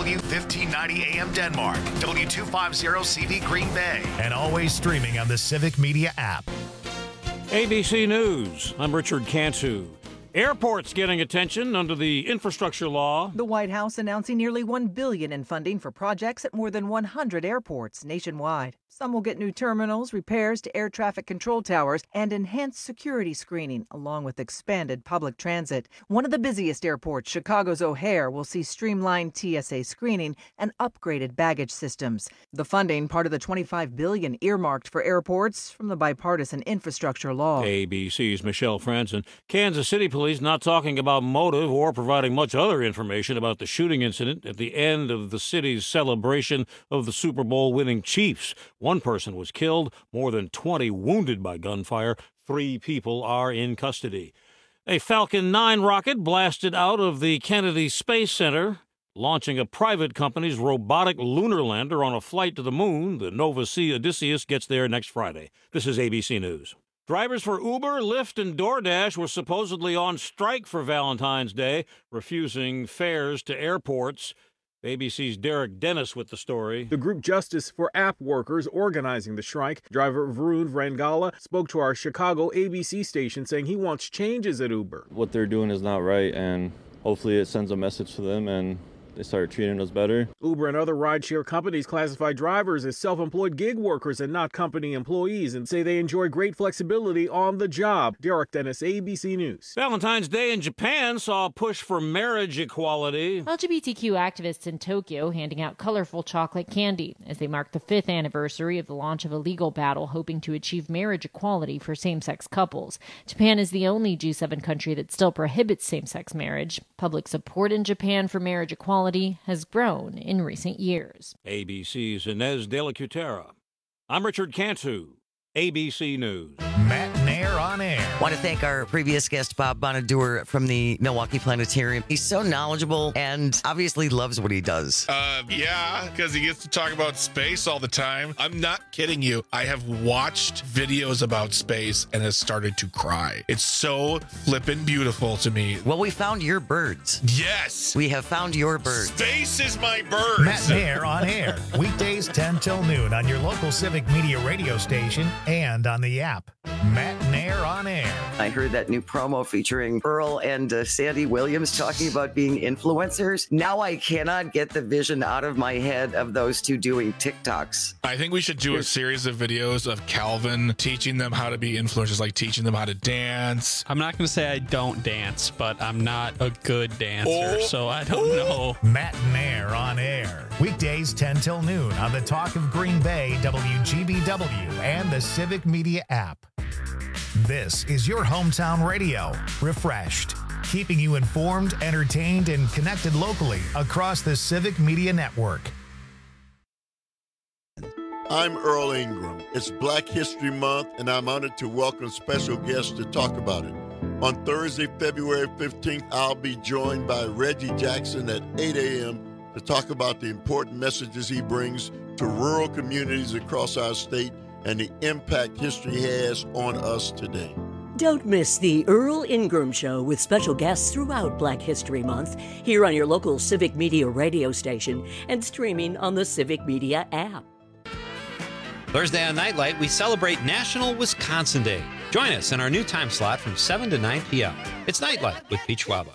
W1590 AM Denmark, W250CV Green Bay, and always streaming on the Civic Media app. ABC News, I'm Richard Cantu. Airports getting attention under the infrastructure law. The White House announcing nearly $1 billion in funding for projects at more than 100 airports nationwide. Some will get new terminals, repairs to air traffic control towers, and enhanced security screening, along with expanded public transit. One of the busiest airports, Chicago's O'Hare, will see streamlined TSA screening and upgraded baggage systems. The funding, part of the $25 billion earmarked for airports from the bipartisan infrastructure law. ABC's Michelle Franzen. Kansas City police not talking about motive or providing much other information about the shooting incident at the end of the city's celebration of the Super Bowl winning Chiefs. One person was killed, more than 20 wounded by gunfire. 3 people are in custody. A Falcon 9 rocket blasted out of the Kennedy Space Center, launching a private company's robotic lunar lander on a flight to the moon. The Nova Sea Odysseus gets there next Friday. This is ABC News. Drivers for Uber, Lyft, and DoorDash were supposedly on strike for Valentine's Day, refusing fares to airports. ABC's Derek Dennis with the story. The group Justice for App Workers organizing the strike. Driver Varun Rangala spoke to our Chicago ABC station saying he wants changes at Uber. What they're doing is not right, and hopefully it sends a message to them and they start treating us better. Uber and other rideshare companies classify drivers as self-employed gig workers and not company employees and say they enjoy great flexibility on the job. Derek Dennis, ABC News. Valentine's Day in Japan saw a push for marriage equality. LGBTQ activists in Tokyo handing out colorful chocolate candy as they mark the 5th anniversary of the launch of a legal battle hoping to achieve marriage equality for same-sex couples. Japan is the only G7 country that still prohibits same-sex marriage. Public support in Japan for marriage equality has grown in recent years. ABC's Inez De La Cutera. I'm Richard Cantu, ABC News. Matt Nair on air. Want to thank our previous guest, Bob Bonadur from the Milwaukee Planetarium. He's so knowledgeable and obviously loves what he does. Yeah, because he gets to talk about space all the time. I'm not kidding you. I have watched videos about space and has started to cry. It's so flippin' beautiful to me. Well, we found your birds. Yes. We have found your birds. Space is my birds. Matt Nair on air. Weekdays 10 till noon on your local Civic Media radio station and on the app. Matt Nair on air. I heard that new promo featuring Earl and Sandy Williams talking about being influencers. Now I cannot get the vision out of my head of those two doing TikToks. I think we should do a series of videos of Calvin teaching them how to be influencers, like teaching them how to dance. I'm not going to say I don't dance, but I'm not a good dancer, so I don't know. Matt Nair on air. Weekdays 10 till noon on the Talk of Green Bay, WGBW, and the Civic Media app. This is your hometown radio, refreshed, keeping you informed, entertained, and connected locally across the Civic Media Network. I'm Earl Ingram. It's Black History Month, and I'm honored to welcome special guests to talk about it. On Thursday, February 15th, I'll be joined by Reggie Jackson at 8 a.m. to talk about the important messages he brings to rural communities across our state and the impact history has on us today. Don't miss the Earl Ingram Show with special guests throughout Black History Month here on your local Civic Media radio station and streaming on the Civic Media app. Thursday on Nightlight, we celebrate National Wisconsin Day. Join us in our new time slot from 7 to 9 p.m. It's Nightlight with Pete Schwaba.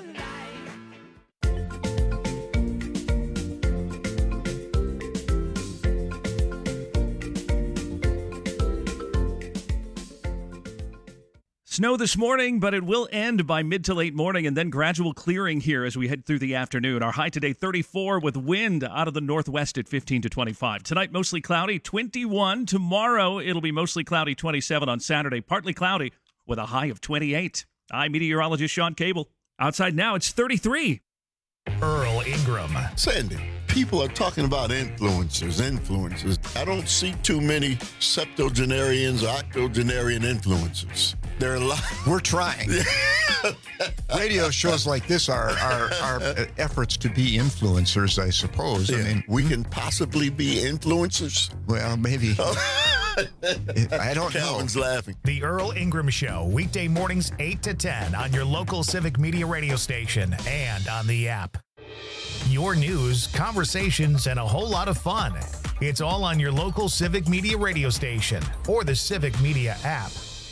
Snow this morning, but it will end by mid to late morning and then gradual clearing here as we head through the afternoon. Our high today, 34 with wind out of the northwest at 15 to 25. Tonight, mostly cloudy, 21. Tomorrow, it'll be mostly cloudy, 27 on Saturday. Partly cloudy with a high of 28. I'm meteorologist Sean Cable. Outside now, it's 33. Earl Ingram. Sandy, people are talking about influencers. I don't see too many septuagenarians or octogenarian influencers. There are a lot. We're trying. Radio shows like this are efforts to be influencers, I suppose. Yeah. I mean, we can possibly be influencers. Well, maybe. I don't know. Calvin's laughing. The Earl Ingram Show, weekday mornings 8 to 10 on your local Civic Media radio station and on the app. Your news, conversations, and a whole lot of fun. It's all on your local Civic Media radio station or the Civic Media app.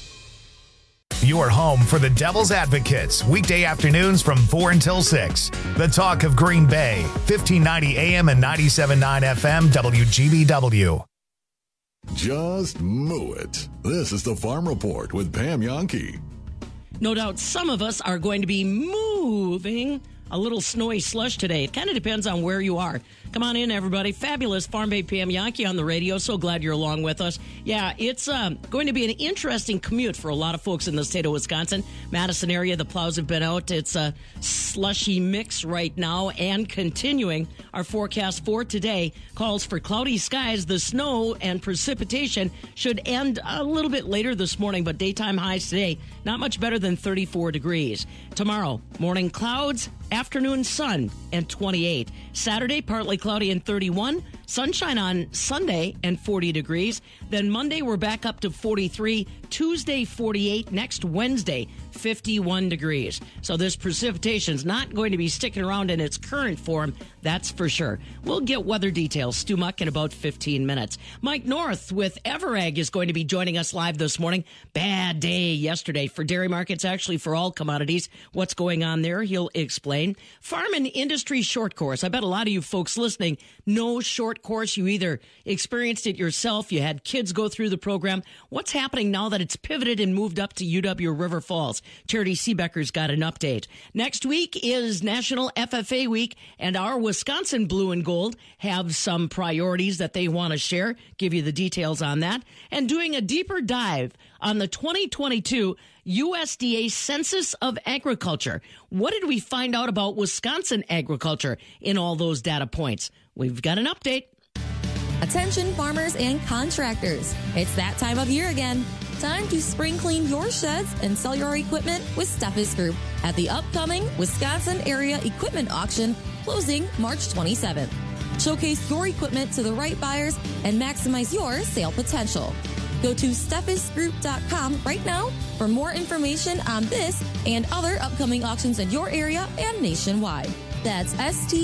Your home for the Devil's Advocates, weekday afternoons from 4 until 6. The Talk of Green Bay, 1590 AM and 97.9 FM, WGBW. Just moo it. This is the Farm Report with Pam Yankee. No doubt some of us are going to be moving a little snowy slush today. It kind of depends on where you are. Come on in, everybody. Fabulous Farm Bay Pam Yankee on the radio. So glad you're along with us. Yeah, it's going to be an interesting commute for a lot of folks in the state of Wisconsin. Madison area, the plows have been out. It's a slushy mix right now and continuing. Our forecast for today calls for cloudy skies. The snow and precipitation should end a little bit later this morning, but daytime highs today, not much better than 34 degrees. Tomorrow, morning clouds, afternoon sun, and 28. Saturday, partly cloudy and 31. Sunshine on Sunday and 40 degrees. Then Monday, we're back up to 43. Tuesday, 48. Next Wednesday, 51 degrees. So this precipitation's not going to be sticking around in its current form, that's for sure. We'll get weather details, Stu Muck, in about 15 minutes. Mike North with Everag is going to be joining us live this morning. Bad day yesterday for dairy markets, actually for all commodities. What's going on there, he'll explain. Farm and Industry Short Course. I bet a lot of you folks listening know Short Course. You either experienced it yourself, you had kids go through the program. What's happening now that it's pivoted and moved up to UW River Falls? Charity Seebecker's got an update. Next week is National FFA Week, and our Wisconsin Blue and Gold have some priorities that they want to share. Give you the details on that. And doing a deeper dive on the 2022 USDA Census of Agriculture. What did we find out about Wisconsin agriculture in all those data points? We've got an update. Attention farmers and contractors. It's that time of year again. Time to spring clean your sheds and sell your equipment with Steffes Group at the upcoming Wisconsin Area Equipment Auction closing March 27th. Showcase your equipment to the right buyers and maximize your sale potential. Go to steffesgroup.com right now for more information on this and other upcoming auctions in your area and nationwide. That's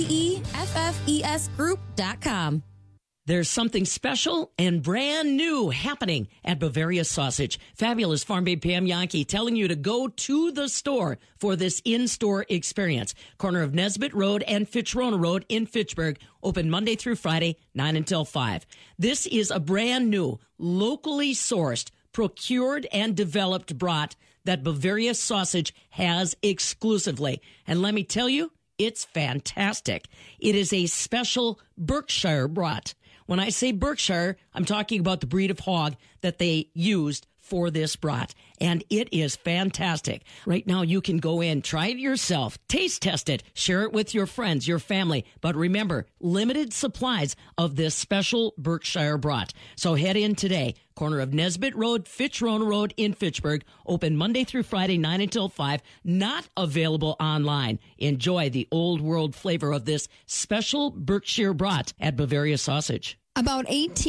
STEFFES Group.com. There's something special and brand new happening at Bavaria Sausage. Fabulous Farm Babe Pam Yankee telling you to go to the store for this in-store experience. Corner of Nesbitt Road and Fitzroy Road in Fitchburg. Open Monday through Friday, 9 until 5. This is a brand new, locally sourced, procured, and developed brat that Bavaria Sausage has exclusively. And let me tell you, it's fantastic. It is a special Berkshire brat. When I say Berkshire, I'm talking about the breed of hog that they used for this brat. And it is fantastic. Right now, you can go in, try it yourself, taste test it, share it with your friends, your family. But remember, limited supplies of this special Berkshire brat. So head in today. Corner of Nesbitt Road, Fitzroy Road in Fitchburg. Open Monday through Friday, 9 until 5. Not available online. Enjoy the old world flavor of this special Berkshire brat at Bavaria Sausage. About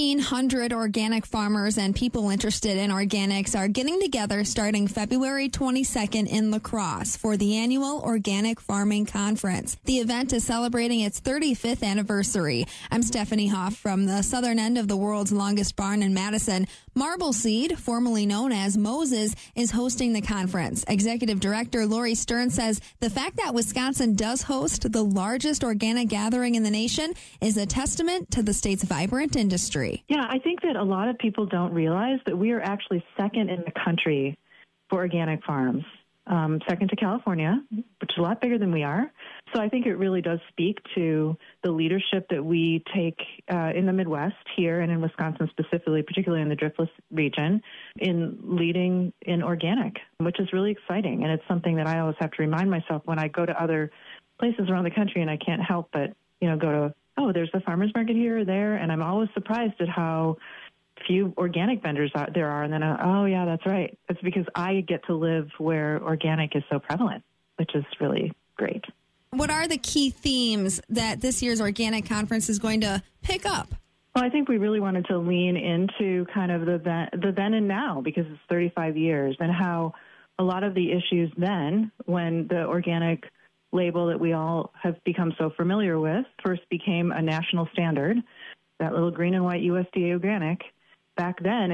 1,800 organic farmers and people interested in organics are getting together starting February 22nd in La Crosse for the annual Organic Farming Conference. The event is celebrating its 35th anniversary. I'm Stephanie Hoff from the southern end of the world's longest barn in Madison. Marble Seed, formerly known as Moses, is hosting the conference. Executive Director Lori Stern says the fact that Wisconsin does host the largest organic gathering in the nation is a testament to the state's vibrant industry. Yeah, I think that a lot of people don't realize that we are actually second in the country for organic farms, second to California, which is a lot bigger than we are. So I think it really does speak to the leadership that we take in the Midwest here and in Wisconsin specifically, particularly in the Driftless region, in leading in organic, which is really exciting. And it's something that I always have to remind myself when I go to other places around the country and I can't help but, go to, oh, there's the farmer's market here or there. And I'm always surprised at how few organic vendors there are. And then, oh, yeah, that's right. It's because I get to live where organic is so prevalent, which is really great. What are the key themes that this year's organic conference is going to pick up? Well, I think we really wanted to lean into kind of the then and now, because it's 35 years, and how a lot of the issues then, when the organic label that we all have become so familiar with first became a national standard, that little green and white USDA organic. Back then,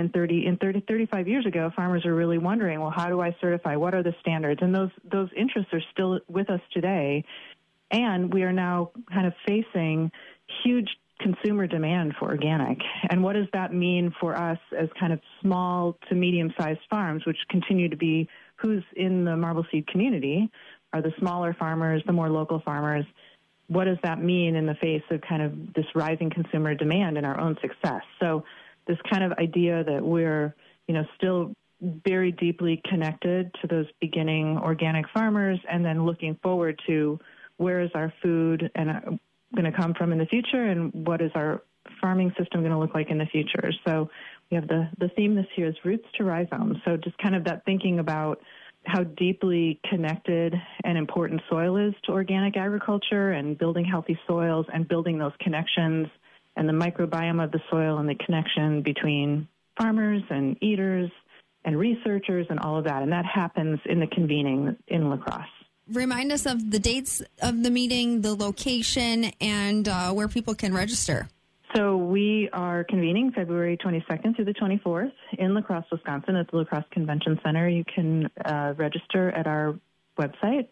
35 years ago, farmers are really wondering, well, how do I certify? What are the standards? And those interests are still with us today. And we are now kind of facing huge consumer demand for organic. And what does that mean for us as kind of small to medium-sized farms, which continue to be who's in the marble seed community, are the smaller farmers, the more local farmers. What does that mean in the face of kind of this rising consumer demand and our own success? So this kind of idea that we're, still very deeply connected to those beginning organic farmers and then looking forward to where is our food and going to come from in the future and what is our farming system going to look like in the future. So we have the theme this year is Roots to Rhizomes. So just kind of that thinking about how deeply connected and important soil is to organic agriculture and building healthy soils and building those connections and the microbiome of the soil and the connection between farmers and eaters and researchers and all of that. And that happens in the convening in La Crosse. Remind us of the dates of the meeting, the location, and where people can register. So we are convening February 22nd through the 24th in La Crosse, Wisconsin at the La Crosse Convention Center. You can register at our website,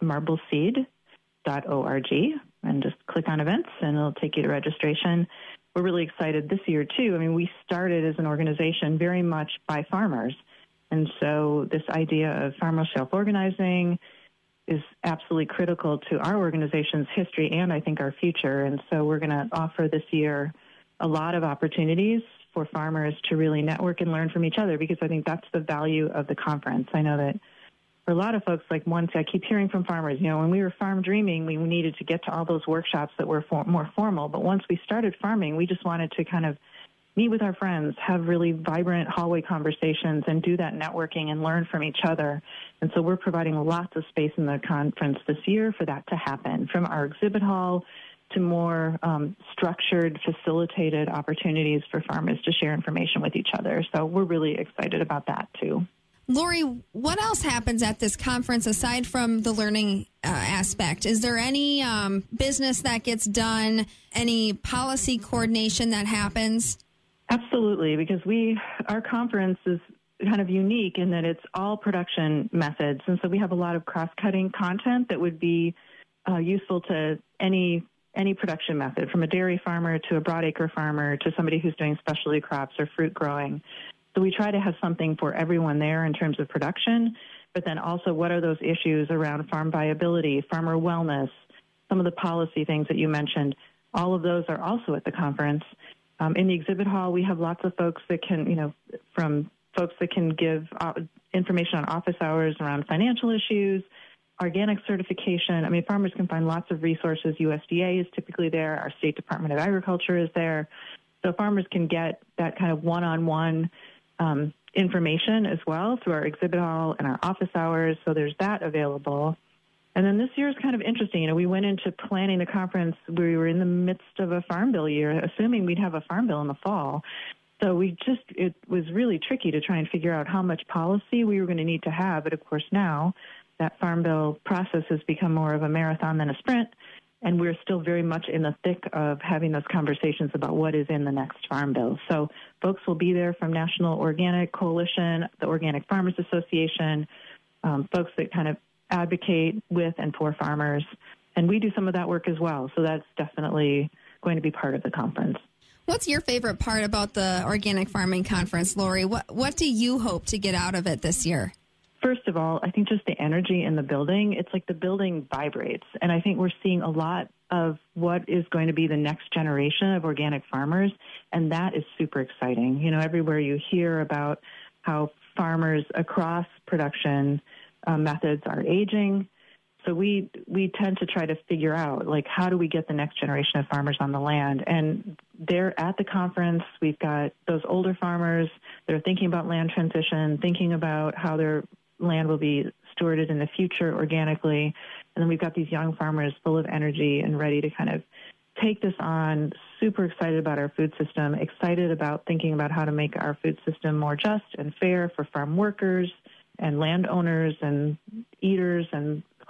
marbleseed.org, and just click on events, and it'll take you to registration. We're really excited this year, too. I mean, we started as an organization very much by farmers. And so this idea of farmer self-organizing is absolutely critical to our organization's history and I think our future. And so we're going to offer this year a lot of opportunities for farmers to really network and learn from each other, because I think that's the value of the conference. I know that for a lot of folks, like once I keep hearing from farmers, when we were farm dreaming, we needed to get to all those workshops that were more formal. But once we started farming, we just wanted to kind of meet with our friends, have really vibrant hallway conversations, and do that networking and learn from each other. And so we're providing lots of space in the conference this year for that to happen, from our exhibit hall to more structured, facilitated opportunities for farmers to share information with each other. So we're really excited about that, too. Lori, what else happens at this conference aside from the learning aspect? Is there any business that gets done, any policy coordination that happens? Absolutely, because our conference is kind of unique in that it's all production methods. And so we have a lot of cross-cutting content that would be useful to any production method, from a dairy farmer to a broadacre farmer to somebody who's doing specialty crops or fruit growing. So we try to have something for everyone there in terms of production, but then also what are those issues around farm viability, farmer wellness, some of the policy things that you mentioned. All of those are also at the conference. In the exhibit hall, we have lots of folks that can, from folks that can give information on office hours around financial issues, organic certification. I mean, farmers can find lots of resources. USDA is typically there. Our State Department of Agriculture is there. So farmers can get that kind of one-on-one information as well through our exhibit hall and our office hours. So there's that available. And then this year is kind of interesting. We went into planning the conference. We were in the midst of a farm bill year, assuming we'd have a farm bill in the fall. So it was really tricky to try and figure out how much policy we were going to need to have. But of course now that farm bill process has become more of a marathon than a sprint. And we're still very much in the thick of having those conversations about what is in the next farm bill. So folks will be there from National Organic Coalition, the Organic Farmers Association, folks that kind of advocate with and for farmers. And we do some of that work as well. So that's definitely going to be part of the conference. What's your favorite part about the Organic Farming Conference, Lori? What do you hope to get out of it this year? First of all, I think just the energy in the building, it's like the building vibrates. And I think we're seeing a lot of what is going to be the next generation of organic farmers. And that is super exciting. Everywhere you hear about how farmers across production methods are aging. So we tend to try to figure out, how do we get the next generation of farmers on the land? And they're at the conference. We've got those older farmers that are thinking about land transition, thinking about how their land will be stewarded in the future organically. And then we've got these young farmers full of energy and ready to kind of take this on, super excited about our food system, excited about thinking about how to make our food system more just and fair for farm workers and landowners and eaters and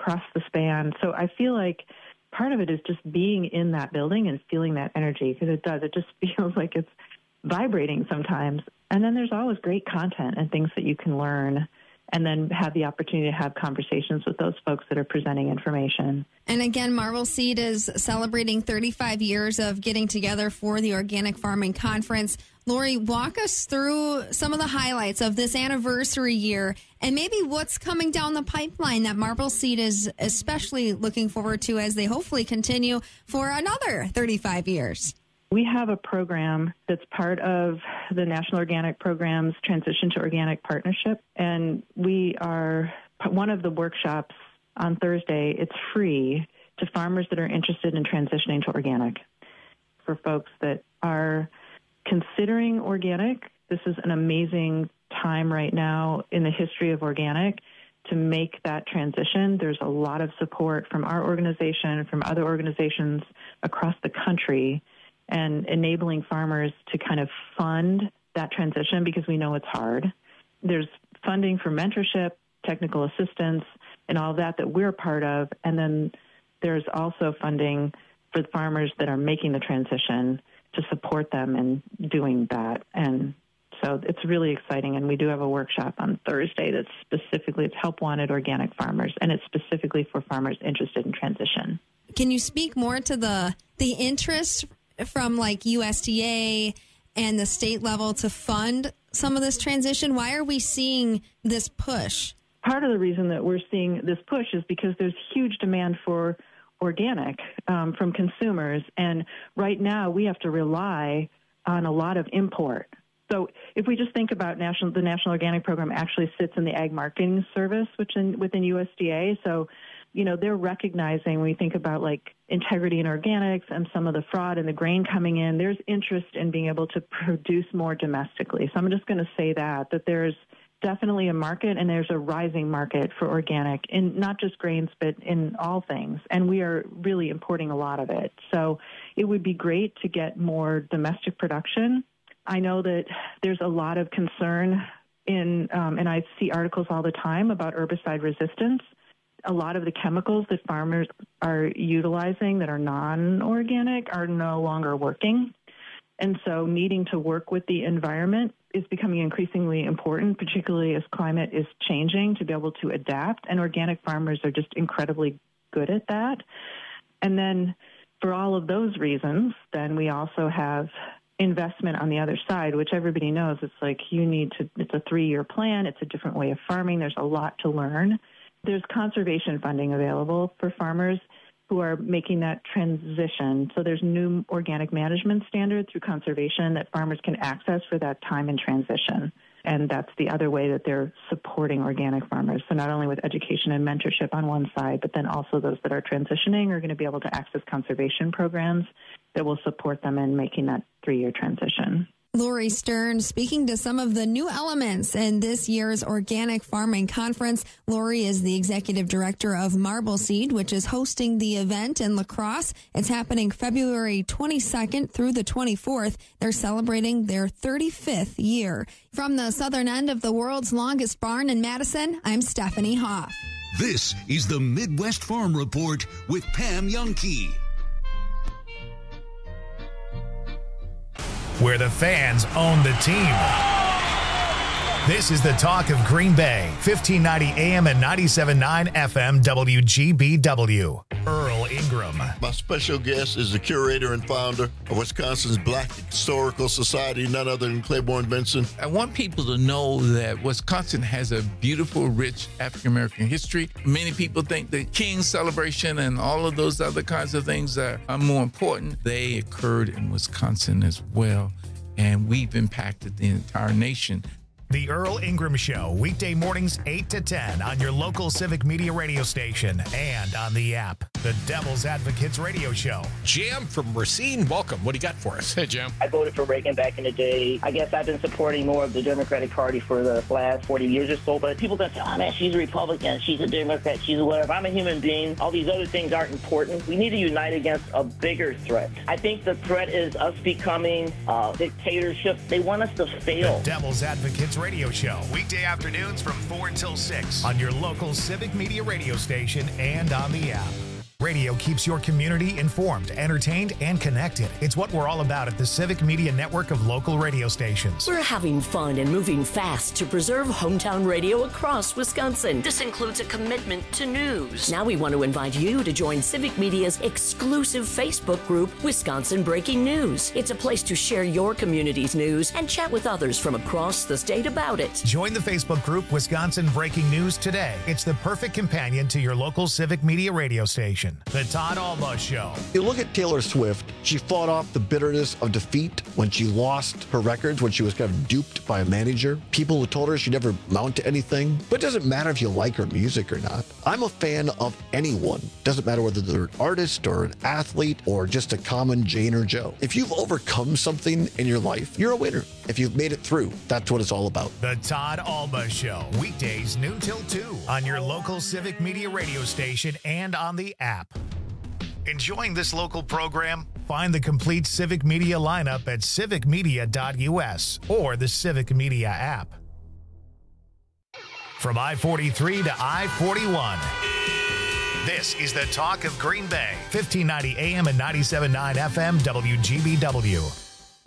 across the span. So I feel like part of it is just being in that building and feeling that energy, because it does. It just feels like it's vibrating sometimes. And then there's always great content and things that you can learn, and then have the opportunity to have conversations with those folks that are presenting information. And again, Marble Seed is celebrating 35 years of getting together for the Organic Farming Conference. Lori, walk us through some of the highlights of this anniversary year and maybe what's coming down the pipeline that Marble Seed is especially looking forward to as they hopefully continue for another 35 years. We have a program that's part of the National Organic Program's Transition to Organic Partnership, and we are one of the workshops on Thursday. It's free to farmers that are interested in transitioning to organic. For folks that are considering organic, this is an amazing time right now in the history of organic to make that transition. There's a lot of support from our organization, from other organizations across the country, and enabling farmers to kind of fund that transition because we know it's hard. There's funding for mentorship, technical assistance, and all of that we're a part of. And then there's also funding for the farmers that are making the transition to support them in doing that. And so it's really exciting. And we do have a workshop on Thursday that's specifically, it's Help Wanted Organic Farmers, and it's specifically for farmers interested in transition. Can you speak more to the interest from like USDA and the state level to fund some of this transition? Why are we seeing this push? Part of the reason that we're seeing this push is because there's huge demand for organic from consumers. And right now we have to rely on a lot of import. So if we just think about the National Organic Program actually sits in the Ag Marketing Service, within USDA. So, they're recognizing when we think about like integrity in organics and some of the fraud and the grain coming in, there's interest in being able to produce more domestically. So I'm just going to say that there's definitely a market, and there's a rising market for organic in not just grains, but in all things. And we are really importing a lot of it. So it would be great to get more domestic production. I know that there's a lot of concern and I see articles all the time about herbicide resistance. A lot of the chemicals that farmers are utilizing that are non-organic are no longer working. And so needing to work with the environment is becoming increasingly important, particularly as climate is changing, to be able to adapt. And organic farmers are just incredibly good at that. And then for all of those reasons, then we also have investment on the other side, which everybody knows it's like it's a 3-year plan. It's a different way of farming. There's a lot to learn. There's conservation funding available for farmers who are making that transition. So there's new organic management standards through conservation that farmers can access for that time in transition. And that's the other way that they're supporting organic farmers. So not only with education and mentorship on one side, but then also those that are transitioning are going to be able to access conservation programs that will support them in making that 3-year transition. Lori Stern speaking to some of the new elements in this year's Organic Farming Conference. Lori is the executive director of Marble Seed, which is hosting the event in La Crosse. It's happening February 22nd through the 24th. They're celebrating their 35th year. From the southern end of the world's longest barn in Madison, I'm Stephanie Hoff. This is the Midwest Farm Report with Pam Jahnke. Where the fans own the team. This is the talk of Green Bay, 1590 AM and 97.9 FM WGBW. Earl Ingram. My special guest is the curator and founder of Wisconsin's Black Historical Society, none other than Claiborne Benson. I want people to know that Wisconsin has a beautiful, rich African-American history. Many people think the King's celebration and all of those other kinds of things are more important. They occurred in Wisconsin as well, and we've impacted the entire nation. The Earl Ingram Show, weekday mornings 8 to 10 on your local Civic Media radio station and on the app. The Devil's Advocates Radio Show. Jam from Racine, welcome. What do you got for us? Hey, Jam. I voted for Reagan back in the day. I guess I've been supporting more of the Democratic Party for the last 40 years or so, but people don't say, oh man, she's a Republican, she's a Democrat, she's a whatever. I'm a human being. All these other things aren't important. We need to unite against a bigger threat. I think the threat is us becoming a dictatorship. They want us to fail. The Devil's Advocates Radio Show. Weekday afternoons from 4 until 6 on your local Civic Media radio station and on the app. Radio keeps your community informed, entertained, and connected. It's what we're all about at the Civic Media network of local radio stations. We're having fun and moving fast to preserve hometown radio across Wisconsin. This includes a commitment to news. Now we want to invite you to join Civic Media's exclusive Facebook group, Wisconsin Breaking News. It's a place to share your community's news and chat with others from across the state about it. Join the Facebook group, Wisconsin Breaking News, today. It's the perfect companion to your local Civic Media radio station. The Todd Alba Show. You look at Taylor Swift, she fought off the bitterness of defeat when she lost her records, when she was kind of duped by a manager. People who told her she'd never amount to anything. But it doesn't matter if you like her music or not. I'm a fan of anyone. Doesn't matter whether they're an artist or an athlete or just a common Jane or Joe. If you've overcome something in your life, you're a winner. If you've made it through, that's what it's all about. The Todd Alba Show. Weekdays noon till 2 on your local Civic Media radio station and on the app. Enjoying this local program? Find the complete Civic Media lineup at civicmedia.us or the Civic Media app. From I-43 to I-41, this is the Talk of Green Bay, 1590 AM and 97.9 FM WGBW.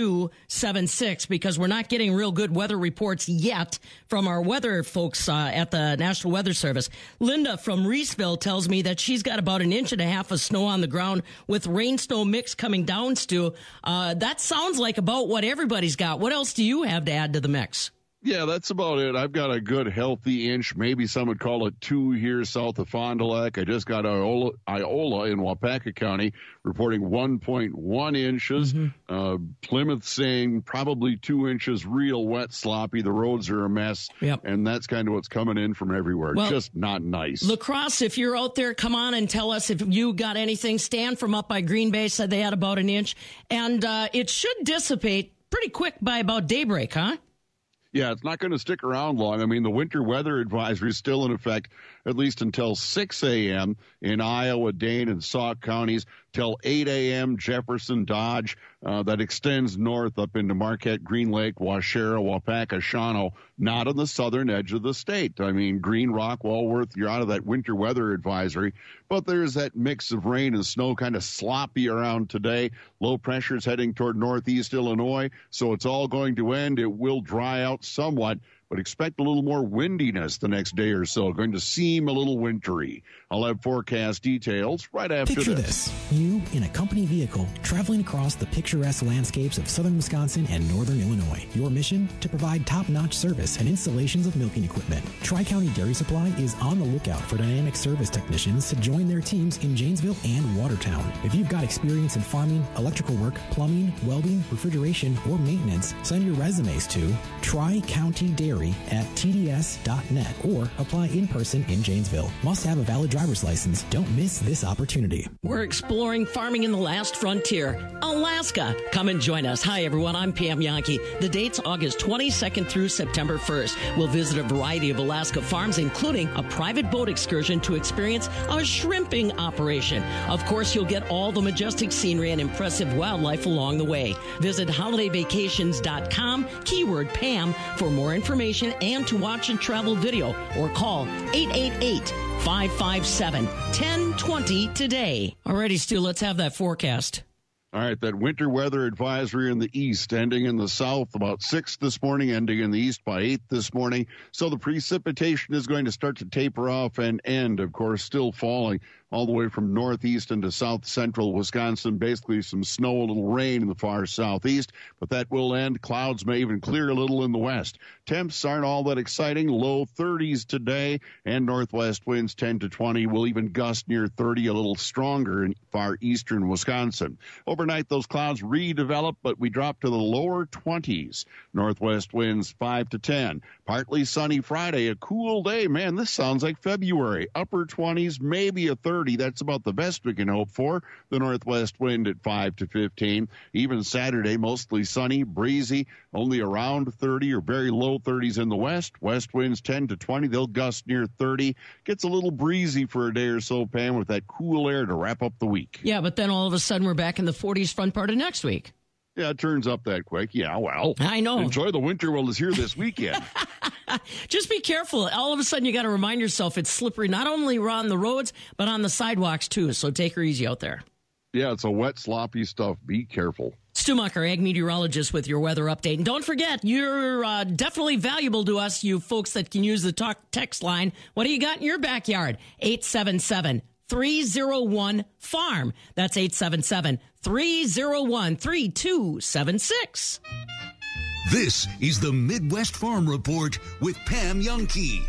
276 because we're not getting real good weather reports yet from our weather folks at the National Weather Service. Linda from Reeseville tells me that she's got about 1.5 inches of snow on the ground with rain-snow mix coming down, Stu. That sounds like about what everybody's got. What else do you have to add to the mix? Yeah, that's about it. I've got a good healthy inch. Maybe some would call it 2 here south of Fond du Lac. I just got Iola in Waupaca County reporting 1.1 inches. Plymouth saying probably 2 inches, real wet, sloppy. The roads are a mess. Yep. And that's kind of what's coming in from everywhere. Well, just not nice. La Crosse, if you're out there, come on and tell us if you got anything. Stan from up by Green Bay said they had about 1 inch. And it should dissipate pretty quick by about daybreak, huh? Yeah, it's not going to stick around long. I mean, the winter weather advisory is still in effect at least until 6 a.m. in Iowa, Dane, and Sauk counties, till 8 a.m. Jefferson, Dodge. That extends north up into Marquette, Green Lake, Waushara, Waupaca, Shawano, not on the southern edge of the state. I mean, Green Rock, Walworth, you're out of that winter weather advisory. But there's that mix of rain and snow kind of sloppy around today. Low pressure is heading toward northeast Illinois, so it's all going to end. It will dry out somewhat, but expect a little more windiness the next day or so. Going to seem a little wintry. I'll have forecast details right after Picture this. You in a company vehicle traveling across the picturesque landscapes of southern Wisconsin and northern Illinois. Your mission? To provide top-notch service and installations of milking equipment. Tri-County Dairy Supply is on the lookout for dynamic service technicians to join their teams in Janesville and Watertown. If you've got experience in farming, electrical work, plumbing, welding, refrigeration, or maintenance, send your resumes to Tri-County Dairy at tds.net or apply in person in Janesville. Must have a valid driver's license. Don't miss this opportunity. We're exploring farming in the last frontier, Alaska. Come and join us. Hi, everyone. I'm Pam Yankee. The date's August 22nd through September 1st. We'll visit a variety of Alaska farms, including a private boat excursion to experience a shrimping operation. Of course, you'll get all the majestic scenery and impressive wildlife along the way. Visit holidayvacations.com, keyword Pam, for more information and to watch a travel video, or call 888-557-1020 today. Alrighty, Stu, let's have that forecast. All right, that winter weather advisory in the east, ending in the south about 6 this morning, ending in the east by 8 this morning. So the precipitation is going to start to taper off and end, of course, still falling all the way from northeast into south central Wisconsin. Basically some snow, a little rain in the far southeast, but that will end. Clouds may even clear a little in the west. Temps aren't all that exciting. Low 30s today, and northwest winds 10 to 20 will even gust near 30, a little stronger in far eastern Wisconsin. Overnight, those clouds redevelop, but we drop to the lower 20s. Northwest winds 5 to 10. Partly sunny Friday, a cool day. Man, this sounds like February. Upper 20s, maybe a 30 30. That's about the best we can hope for. The northwest wind at 5 to 15. Even Saturday, mostly sunny, breezy, only around 30 or very low 30s in the west. West winds 10 to 20. They'll gust near 30. Gets a little breezy for a day or so, Pam, with that cool air to wrap up the week. Yeah, but then all of a sudden we're back in the 40s front part of next week. Yeah, it turns up that quick. Yeah, well. I know. Enjoy the winter while it's here this weekend. Just be careful. All of a sudden you got to remind yourself it's slippery not only on the roads, but on the sidewalks too. So take her easy out there. Yeah, it's a wet, sloppy stuff. Be careful. Stu Mucker, ag meteorologist with your weather update. And don't forget, you're definitely valuable to us, you folks that can use the talk text line. What do you got in your backyard? 877-301-FARM. That's 877-301-3276. This is the Midwest Farm Report with Pam Youngkey.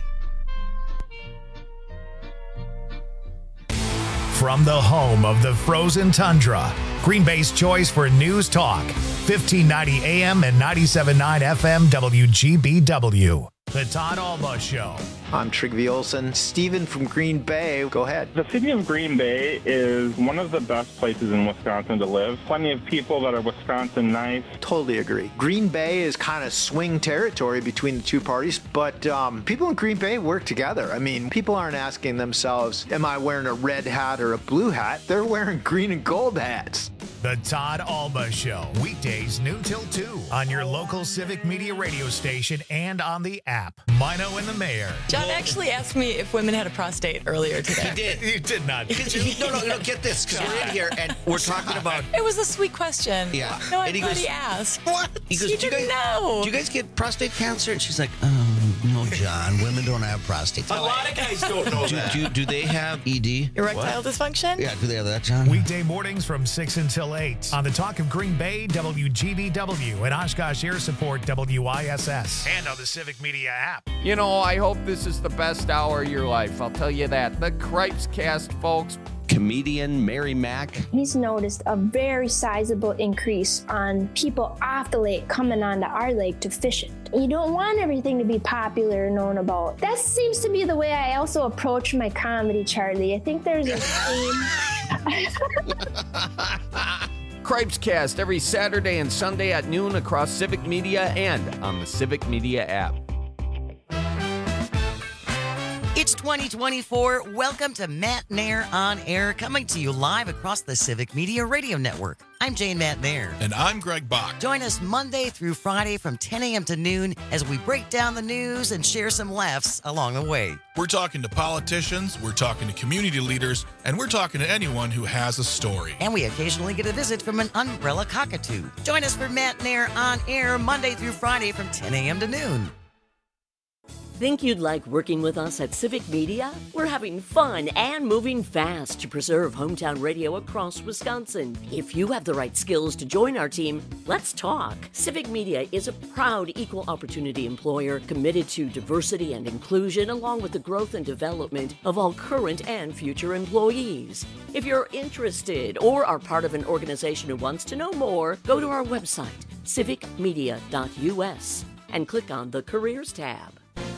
From the home of the frozen tundra, Green Bay's choice for news talk, 1590 AM and 97.9 FM WGBW. The Todd Alba Show. I'm Trygve Olsen. Steven from Green Bay, go ahead. The city of Green Bay is one of the best places in Wisconsin to live. Plenty of people that are Wisconsin nice. Totally agree. Green Bay is kind of swing territory between the two parties, but people in Green Bay work together. I mean, people aren't asking themselves, am I wearing a red hat or a blue hat? They're wearing green and gold hats. The Todd Alba Show, weekdays noon till 2 on your local Civic Media radio station and on the app. Mino and the Mayor. John actually asked me if women had a prostate earlier today. He did. You did not. No, get this, because we're in here and we're talking about... It was a sweet question. Yeah. No, and he everybody goes, asked. What? He goes, you didn't know. Do you guys get prostate cancer? And she's like, oh, no, John, women don't have prostates. A lot of guys don't know that. Do they have ED? Erectile dysfunction? Yeah, do they have that, John? Weekday mornings from 6 until 8 on the Talk of Green Bay, WGBW, and Oshkosh Air Support, WISS, and on the Civic Media app. You know, I hope this is the best hour of your life. I'll tell you that. The Cripes Cast, folks. Comedian Mary Mack. He's noticed a very sizable increase on people off the lake coming onto our lake to fish it. You don't want everything to be popular and known about. That seems to be the way I also approach my comedy, Charlie. I think there's a theme. Cripes Cast every Saturday and Sunday at noon across Civic Media and on the Civic Media app. It's 2024. Welcome to Matt Nair on Air, coming to you live across the Civic Media Radio Network. I'm Jane Matt Nair. And I'm Greg Bach. Join us Monday through Friday from 10 a.m. to noon as we break down the news and share some laughs along the way. We're talking to politicians, we're talking to community leaders, and we're talking to anyone who has a story. And we occasionally get a visit from an umbrella cockatoo. Join us for Matt Nair on Air Monday through Friday from 10 a.m. to noon. Think you'd like working with us at Civic Media? We're having fun and moving fast to preserve hometown radio across Wisconsin. If you have the right skills to join our team, let's talk. Civic Media is a proud equal opportunity employer committed to diversity and inclusion along with the growth and development of all current and future employees. If you're interested or are part of an organization who wants to know more, go to our website, civicmedia.us, and click on the Careers tab.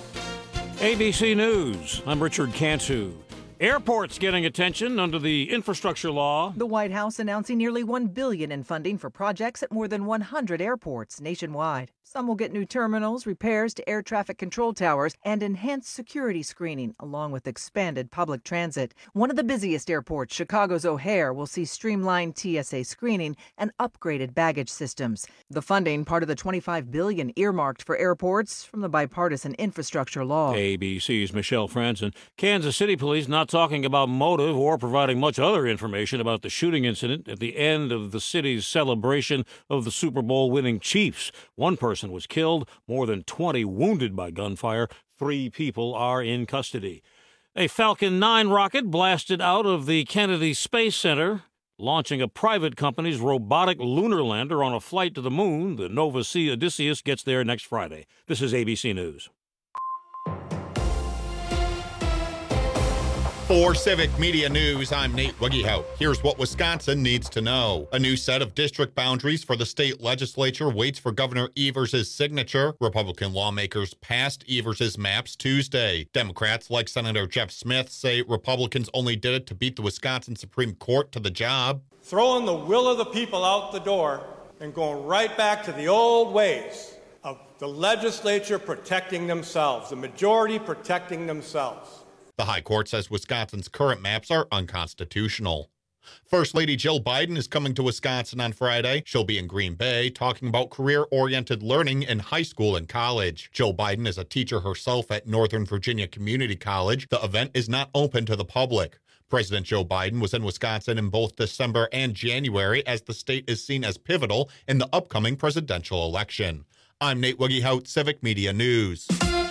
ABC News, I'm Richard Cantu. Airports getting attention under the infrastructure law. The White House announcing nearly $1 billion in funding for projects at more than 100 airports nationwide. Some will get new terminals, repairs to air traffic control towers, and enhanced security screening, along with expanded public transit. One of the busiest airports, Chicago's O'Hare, will see streamlined TSA screening and upgraded baggage systems. The funding, part of the $25 billion earmarked for airports from the bipartisan infrastructure law. ABC's Michelle Franzen. Kansas City police not talking about motive or providing much other information about the shooting incident at the end of the city's celebration of the Super Bowl winning Chiefs. One person was killed, more than 20 wounded by gunfire. 3 people are in custody. A Falcon 9 rocket blasted out of the Kennedy Space Center, launching a private company's robotic lunar lander on a flight to the moon. The Nova C Odysseus gets there next Friday. This is ABC News. For Civic Media News, I'm Nate Wiggyhout. Here's what Wisconsin needs to know. A new set of district boundaries for the state legislature waits for Governor Evers' signature. Republican lawmakers passed Evers' maps Tuesday. Democrats, like Senator Jeff Smith, say Republicans only did it to beat the Wisconsin Supreme Court to the job. Throwing the will of the people out the door and going right back to the old ways of the legislature protecting themselves, the majority protecting themselves. The High Court says Wisconsin's current maps are unconstitutional. First Lady Jill Biden is coming to Wisconsin on Friday. She'll be in Green Bay talking about career-oriented learning in high school and college. Jill Biden is a teacher herself at Northern Virginia Community College. The event is not open to the public. President Joe Biden was in Wisconsin in both December and January as the state is seen as pivotal in the upcoming presidential election. I'm Nate Wiggyhout, Civic Media News.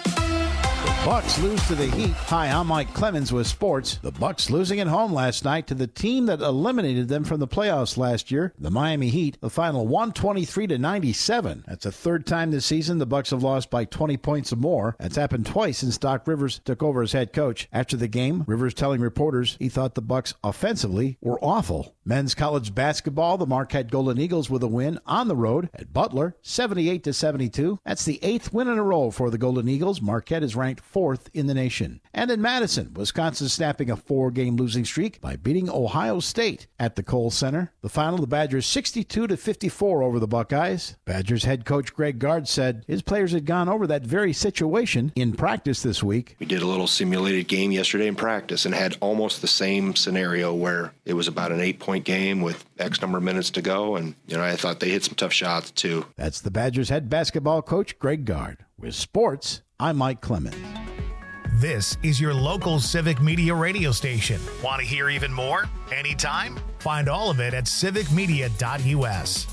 Bucks lose to the Heat. Hi, I'm Mike Clemens with sports. The Bucks losing at home last night to the team that eliminated them from the playoffs last year, the Miami Heat. The final 123-97. That's the third time this season the Bucks have lost by 20 points or more. That's happened twice since Doc Rivers took over as head coach. After the game, Rivers telling reporters he thought the Bucks offensively were awful. Men's college basketball, the Marquette Golden Eagles with a win on the road at Butler, 78-72. That's the 8th win in a row for the Golden Eagles. Marquette is ranked 4th in the nation. And in Madison, Wisconsin snapping a 4-game losing streak by beating Ohio State at the Kohl Center. The final, the Badgers 62-54 over the Buckeyes. Badgers head coach Greg Gard said his players had gone over that very situation in practice this week. We did a little simulated game yesterday in practice and had almost the same scenario where it was about an 8-point game with X number of minutes to go. And, I thought they hit some tough shots too. That's the Badgers head basketball coach Greg Gard. With sports, I'm Mike Clemens. This is your local Civic Media radio station. Want to hear even more? Anytime? Find all of it at civicmedia.us.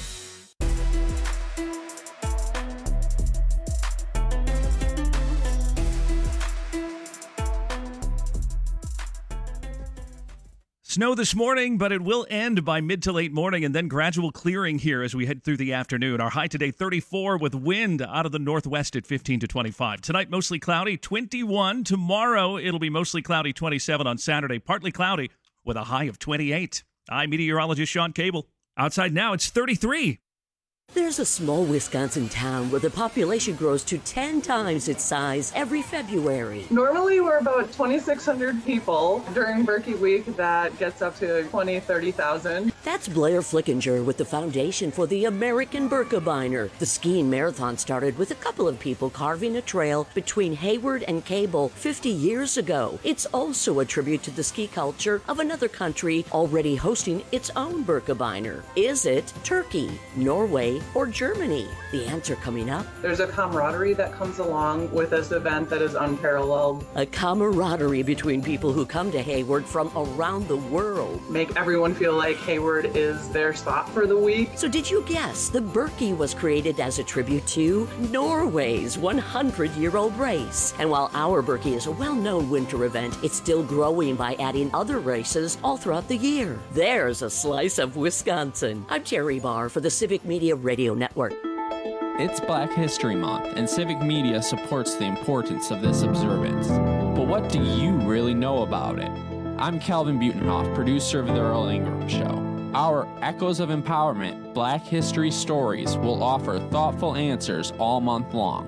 Snow this morning, but it will end by mid to late morning and then gradual clearing here as we head through the afternoon. Our high today, 34 with wind out of the northwest at 15 to 25. Tonight, mostly cloudy, 21. Tomorrow, it'll be mostly cloudy, 27 on Saturday. Partly cloudy with a high of 28. I'm meteorologist Sean Cable. Outside now, it's 33. There's a small Wisconsin town where the population grows to 10 times its size every February. Normally we're about 2,600 people. During Berkey Week, that gets up to 20,000, 30,000. That's Blair Flickinger with the Foundation for the American Birkebeiner. The skiing marathon started with a couple of people carving a trail between Hayward and Cable 50 years ago. It's also a tribute to the ski culture of another country already hosting its own Birkebeiner. Is it Turkey, Norway, or Germany? The answer coming up. There's a camaraderie that comes along with this event that is unparalleled. A camaraderie between people who come to Hayward from around the world. Make everyone feel like Hayward is their spot for the week. So did you guess the Berkey was created as a tribute to Norway's 100-year-old race? And while our Berkey is a well-known winter event, it's still growing by adding other races all throughout the year. There's a slice of Wisconsin. I'm Terry Barr for the Civic Media Radio Network. It's Black History Month, and Civic Media supports the importance of this observance. But what do you really know about it? I'm Calvin Butenhoff, producer of The Earl Ingram Show. Our Echoes of Empowerment Black History Stories will offer thoughtful answers all month long.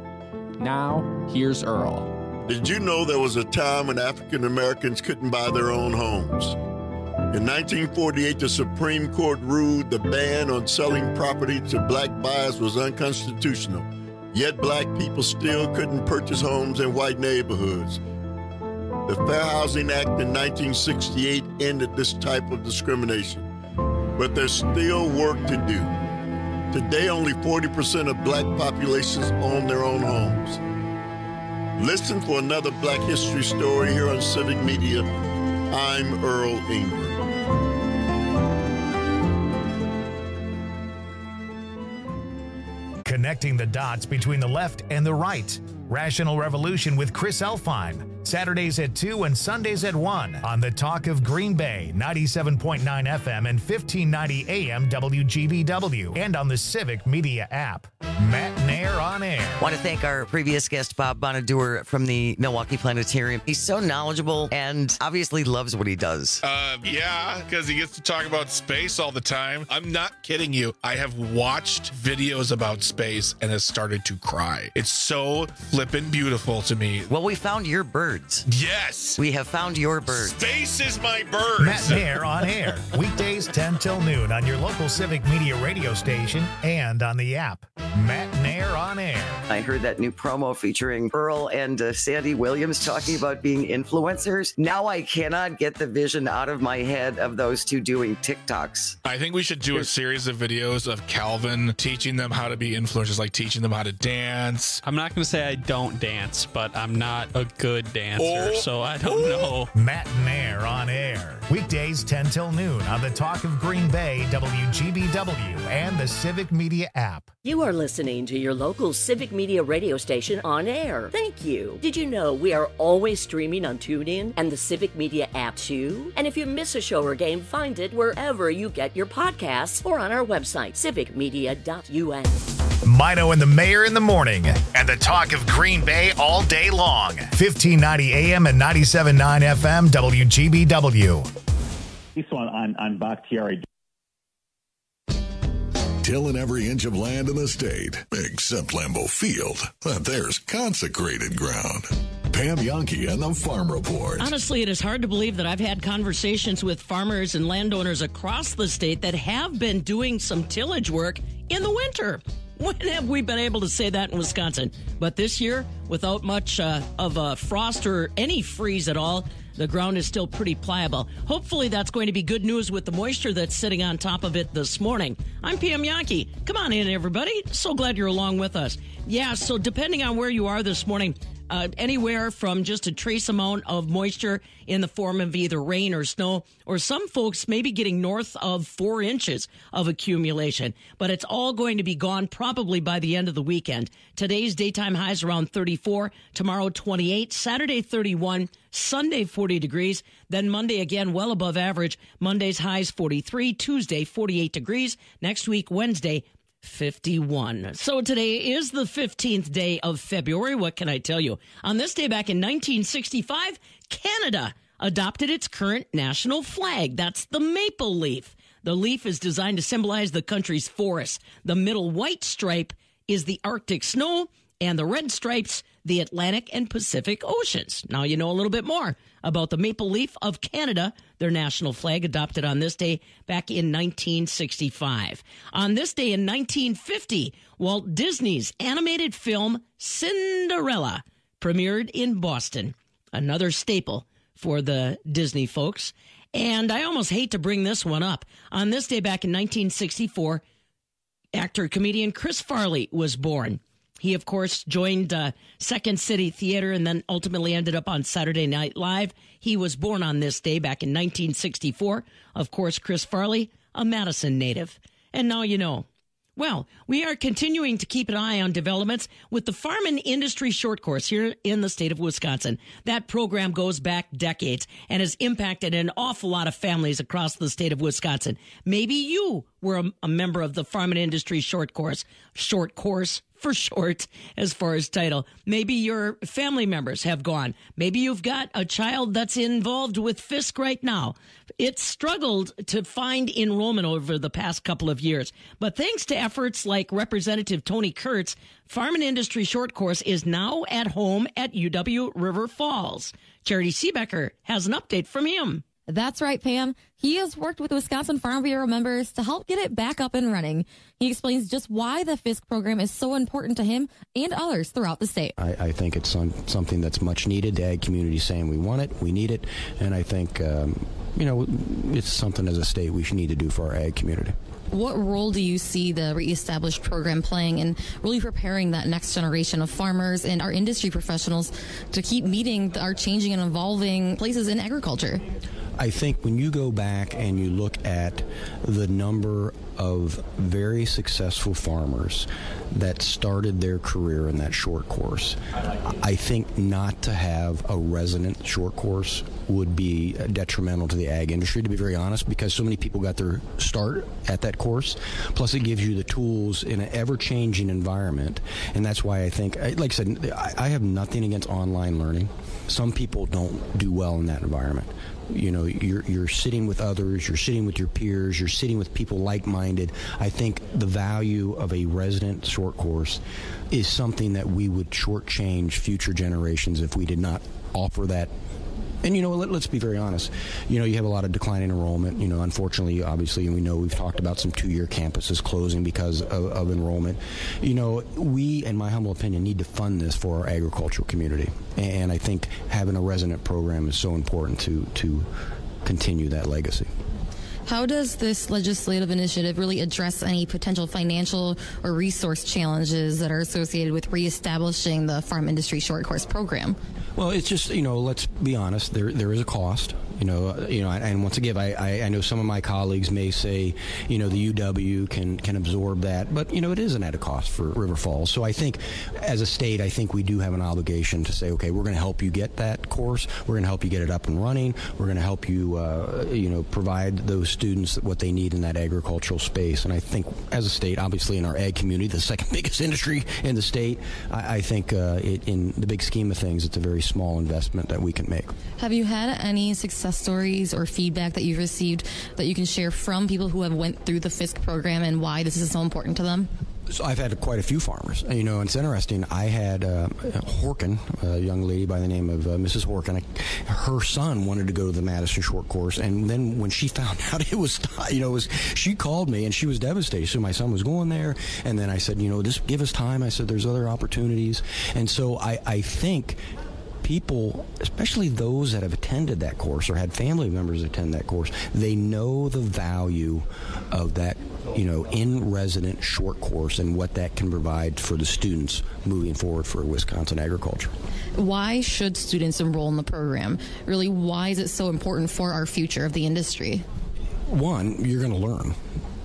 Now, here's Earl. Did you know there was a time when African Americans couldn't buy their own homes? In 1948, the Supreme Court ruled the ban on selling property to black buyers was unconstitutional. Yet black people still couldn't purchase homes in white neighborhoods. The Fair Housing Act in 1968 ended this type of discrimination. But there's still work to do. Today, only 40% of black populations own their own homes. Listen for another Black History story here on Civic Media. I'm Earl Ingram. Connecting the dots between the left and the right. Rational Revolution with Chris Elfine. Saturdays at 2 and Sundays at 1 on the Talk of Green Bay, 97.9 FM and 1590 AM WGBW, and on the Civic Media app. Matt Nair Nair on Air. Want to thank our previous guest, Bob Bonadur from the Milwaukee Planetarium. He's so knowledgeable and obviously loves what he does. Yeah, because he gets to talk about space all the time. I'm not kidding you. I have watched videos about space and has started to cry. It's so flippin' beautiful to me. Well, we found your birds. Yes. We have found your birds. Space is my birds. Matt Nair on Air. Weekdays 10 till noon on your local Civic Media radio station and on the app. Matt Nair on Air. I heard that new promo featuring Earl and Sandy Williams talking about being influencers. Now I cannot get the vision out of my head of those two doing TikToks. I think we should do a series of videos of Calvin teaching them how to be influencers, like teaching them how to dance. I'm not going to say I don't dance, but I'm not a good dancer, so I don't know. Matt Nair on Air. Weekdays 10 till noon on the Talk of Green Bay, WGBW, and the Civic Media app. You are listening to your local Civic Media radio station on air. Thank you. Did you know we are always streaming on TuneIn and the Civic Media app too? And if you miss a show or game, find it wherever you get your podcasts or on our website, civicmedia.us. Mino and the Mayor in the morning, and the Talk of Green Bay all day long. 1590 AM and 97.9 FM, WGBW. This one on Bakhtiari. Tilling every inch of land in the state, except Lambeau Field. But there's consecrated ground. Pam Yonke and the Farm Report. Honestly, it is hard to believe that I've had conversations with farmers and landowners across the state that have been doing some tillage work in the winter. When have we been able to say that in Wisconsin? But this year, without much of a frost or any freeze at all, the ground is still pretty pliable. Hopefully that's going to be good news with the moisture that's sitting on top of it this morning. I'm Pam Yonke. Come on in, everybody. So glad you're along with us. Yeah, so depending on where you are this morning, anywhere from just a trace amount of moisture in the form of either rain or snow, or some folks maybe getting north of 4 inches of accumulation. But it's all going to be gone probably by the end of the weekend. Today's daytime highs around 34, tomorrow 28, Saturday 31, Sunday 40 degrees, then Monday again well above average. Monday's highs 43, Tuesday 48 degrees, next week Wednesday 51. So today is the 15th day of February. What can I tell you? On this day back in 1965, Canada adopted its current national flag. That's the maple leaf. The leaf is designed to symbolize the country's forests. The middle white stripe is the Arctic snow, and the red stripes, the Atlantic and Pacific Oceans. Now you know a little bit more about the maple leaf of Canada, their national flag adopted on this day back in 1965. On this day in 1950, Walt Disney's animated film Cinderella premiered in Boston, another staple for the Disney folks. And I almost hate to bring this one up. On this day back in 1964, actor-comedian Chris Farley was born. He, of course, joined Second City Theater and then ultimately ended up on Saturday Night Live. He was born on this day back in 1964. Of course, Chris Farley, a Madison native. And now you know. Well, we are continuing to keep an eye on developments with the Farm and Industry Short Course here in the state of Wisconsin. That program goes back decades and has impacted an awful lot of families across the state of Wisconsin. Maybe you were a member of the Farm and Industry Short Course for short, as far as title. Maybe your family members have gone. Maybe you've got a child that's involved with Fisk right now. It's struggled to find enrollment over the past couple of years. But thanks to efforts like Representative Tony Kurtz, Farm and Industry Short Course is now at home at UW River Falls. Charity Seebecker has an update from him. That's right, Pam. He has worked with Wisconsin Farm Bureau members to help get it back up and running. He explains just why the Fisk program is so important to him and others throughout the state. I think it's something that's much needed. The ag community is saying we want it, we need it, and I think, it's something as a state we should need to do for our ag community. What role do you see the reestablished program playing in really preparing that next generation of farmers and our industry professionals to keep meeting our changing and evolving places in agriculture? I think when you go back and you look at the number of very successful farmers that started their career in that short course. I think not to have a resident short course would be detrimental to the ag industry, to be very honest, because so many people got their start at that course. Plus, it gives you the tools in an ever-changing environment, and that's why I think, like I said, I have nothing against online learning. Some people don't do well in that environment. You know, you're sitting with others, you're sitting with your peers, you're sitting with people like-minded. I think the value of a resident short course is something that we would shortchange future generations if we did not offer that. And, you know, let's be very honest. You know, you have a lot of declining enrollment. You know, unfortunately, obviously, and we know we've talked about some 2-year campuses closing because of enrollment. You know, we, in my humble opinion, need to fund this for our agricultural community. And I think having a resident program is so important to continue that legacy. How does this legislative initiative really address any potential financial or resource challenges that are associated with reestablishing the farm industry short course program? Well, it's just, you know, let's be honest, there is a cost. You know, and once again, I know some of my colleagues may say, you know, the UW can absorb that, but, you know, it is an added cost for River Falls. So I think, as a state, I think we do have an obligation to say, okay, we're going to help you get that course, we're going to help you get it up and running, we're going to help you, you know, provide those students what they need in that agricultural space. And I think, as a state, obviously in our ag community, the second biggest industry in the state, I think in the big scheme of things, it's a very small investment that we can make. Have you had any success stories or feedback that you've received that you can share from people who have went through the FISC program and why this is so important to them? So I've had quite a few farmers. You know, it's interesting. I had Horkin, a young lady by the name of Mrs. Horkin. Her son wanted to go to the Madison short course, and then when she found out it was, you know, she called me and she was devastated. So my son was going there, and then I said, you know, just give us time. I said, there's other opportunities, and so I think people, especially those that have attended that course or had family members attend that course, they know the value of that, you know, in-resident short course and what that can provide for the students moving forward for Wisconsin agriculture. Why should students enroll in the program? Really, why is it so important for our future of the industry? One, you're going to learn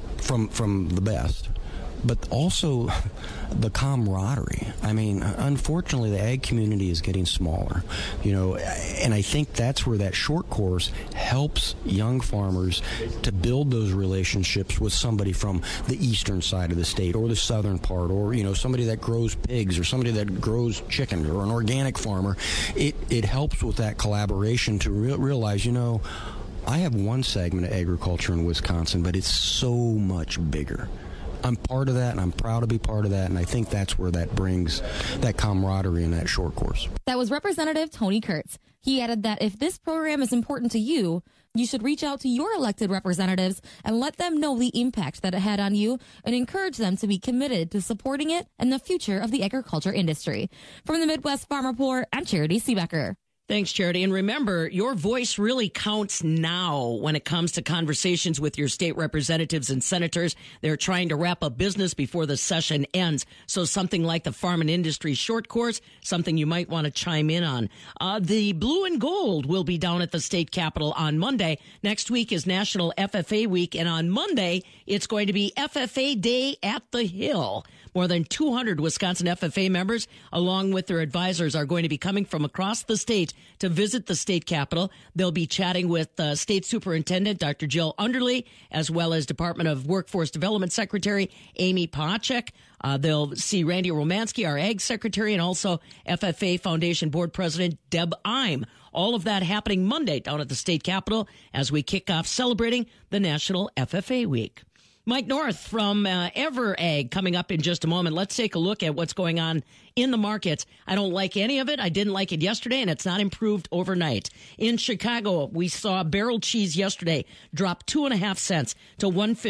from the best, but also the camaraderie. I mean, unfortunately, the ag community is getting smaller, you know, and I think that's where that short course helps young farmers to build those relationships with somebody from the eastern side of the state or the southern part, or, you know, somebody that grows pigs or somebody that grows chicken or an organic farmer. It helps with that collaboration to realize, you know, I have one segment of agriculture in Wisconsin, but it's so much bigger. I'm part of that, and I'm proud to be part of that, and I think that's where that brings that camaraderie in that short course. That was Representative Tony Kurtz. He added that if this program is important to you, you should reach out to your elected representatives and let them know the impact that it had on you and encourage them to be committed to supporting it and the future of the agriculture industry. From the Midwest Farm Report, I'm Charity Seebecker. Thanks, Charity. And remember, your voice really counts now when it comes to conversations with your state representatives and senators. They're trying to wrap up business before the session ends. So something like the Farm and Industry Short Course, something you might want to chime in on. The Blue and Gold will be down at the state capitol on Monday. Next week is National FFA Week. And on Monday, it's going to be FFA Day at the Hill. More than 200 Wisconsin FFA members, along with their advisors, are going to be coming from across the state to visit the state capitol. They'll be chatting with State Superintendent Dr. Jill Underly, as well as Department of Workforce Development Secretary Amy Pachek. They'll see Randy Romansky, our Ag Secretary, and also FFA Foundation Board President Deb Eim. All of that happening Monday down at the state capitol as we kick off celebrating the National FFA Week. Mike North from EverAg coming up in just a moment. Let's take a look at what's going on in the markets. I don't like any of it. I didn't like it yesterday, and it's not improved overnight. In Chicago, we saw barrel cheese yesterday drop 2.5 cents to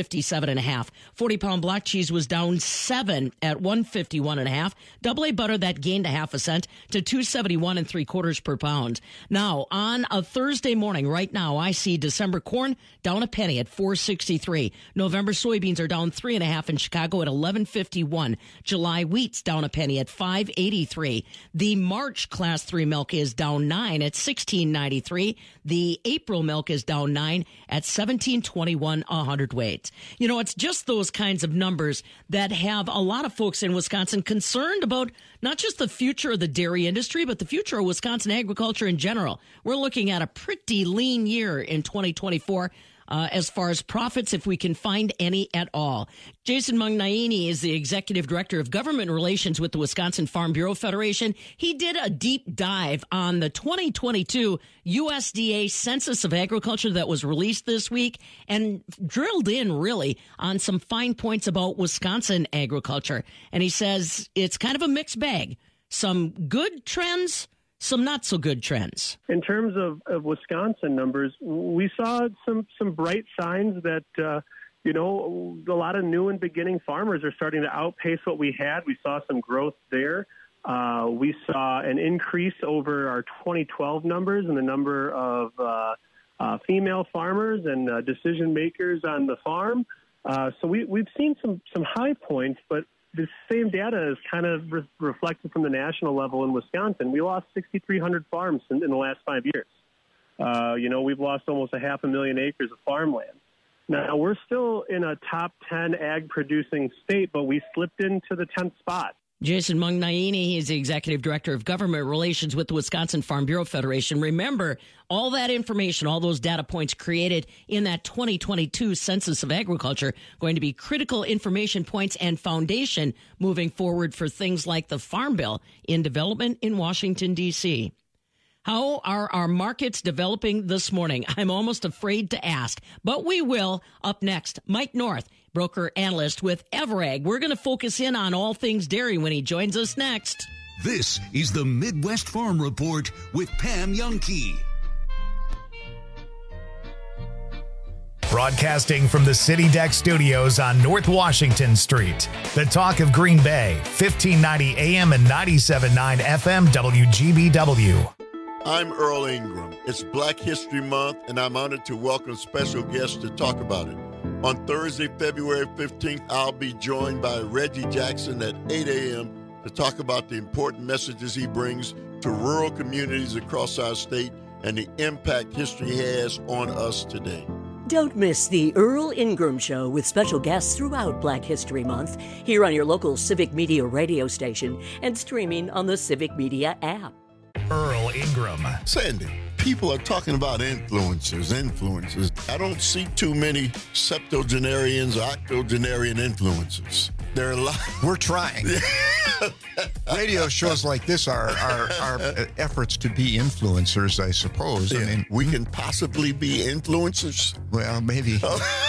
157.5. 40-pound block cheese was down 7 at 151.5. Double A butter that gained 0.5 cent to 271 3/4 per pound. Now, on a Thursday morning, right now, I see December corn down a penny at 4.63. November soybeans soybeans are down 3.5 in Chicago at $11.51. July wheat's down a penny at $5.83. The March Class 3 milk is down 9 at $16.93. The April milk is down 9 at $17.21 a hundredweight. You know, it's just those kinds of numbers that have a lot of folks in Wisconsin concerned about not just the future of the dairy industry, but the future of Wisconsin agriculture in general. We're looking at a pretty lean year in 2024. As far as profits, if we can find any at all. Jason Mungnaini is the Executive Director of Government Relations with the Wisconsin Farm Bureau Federation. He did a deep dive on the 2022 USDA Census of Agriculture that was released this week and drilled in really on some fine points about Wisconsin agriculture. And he says it's kind of a mixed bag. Some good trends, some not so good trends. In terms of Wisconsin numbers, we saw some bright signs that, a lot of new and beginning farmers are starting to outpace what we had. We saw some growth there. We saw an increase over our 2012 numbers in the number of female farmers and decision makers on the farm. So we've seen some high points, but the same data is kind of reflected from the national level in Wisconsin. We lost 6,300 farms in the last 5 years. We've lost almost 500,000 acres of farmland. Now, we're still in a top 10 ag-producing state, but we slipped into the 10th spot. Jason Mungnaini is the Executive Director of Government Relations with the Wisconsin Farm Bureau Federation. Remember, all that information, all those data points created in that 2022 Census of Agriculture, going to be critical information points and foundation moving forward for things like the Farm Bill in development in Washington, D.C. How are our markets developing this morning? I'm almost afraid to ask, but we will. Up next, Mike North, broker analyst with Everag. We're going to focus in on all things dairy when he joins us next. This is the Midwest Farm Report with Pam Jahnke. Broadcasting from the City Deck Studios on North Washington Street. The Talk of Green Bay, 1590 AM and 97.9 FM WGBW. I'm Earl Ingram. It's Black History Month, and I'm honored to welcome special guests to talk about it. On Thursday, February 15th, I'll be joined by Reggie Jackson at 8 a.m. to talk about the important messages he brings to rural communities across our state and the impact history has on us today. Don't miss the Earl Ingram Show with special guests throughout Black History Month here on your local Civic Media radio station and streaming on the Civic Media app. Earl Ingram. Sandy, people are talking about influencers. I don't see too many septuagenarians or octogenarian influencers. There are a lot. We're trying. Radio shows like this are efforts to be influencers, I suppose. Yeah. I mean, we can possibly be influencers. Well, maybe.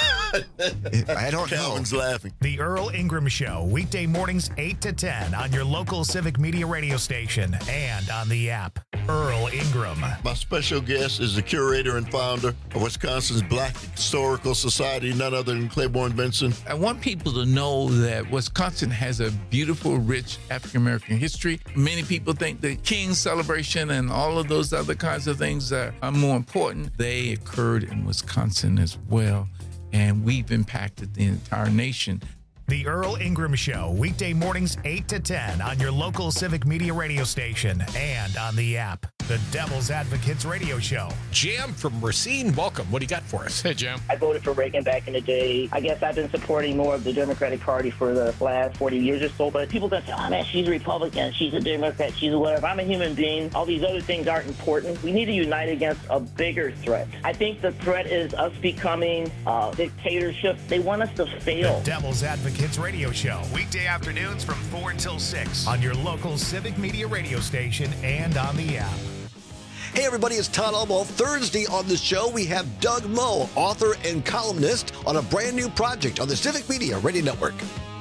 I don't Calvin's know. laughing. The Earl Ingram Show, weekday mornings 8 to 10 on your local Civic Media radio station and on the app. Earl Ingram. My special guest is the curator and founder of Wisconsin's Black Historical Society, none other than Claiborne Benson. I want people to know that Wisconsin has a beautiful, rich African-American history. Many people think the King's celebration and all of those other kinds of things are more important. They occurred in Wisconsin as well, and we've impacted the entire nation. The Earl Ingram Show, weekday mornings 8 to 10 on your local Civic Media radio station and on the app. The Devil's Advocates Radio Show. Jam from Racine, welcome. What do you got for us? Hey, Jam. I voted for Reagan back in the day. I guess I've been supporting more of the Democratic Party for the last 40 years or so, but people don't say, oh man, she's a Republican, she's a Democrat, she's a whatever. I'm a human being. All these other things aren't important. We need to unite against a bigger threat. I think the threat is us becoming a dictatorship. They want us to fail. The Devil's Advocates Radio Show, weekday afternoons from 4 until 6 on your local Civic Media radio station and on the app. Hey everybody, it's Todd Almo. Thursday on the show, we have Doug Moe, author and columnist, on a brand new project on the Civic Media Radio Network.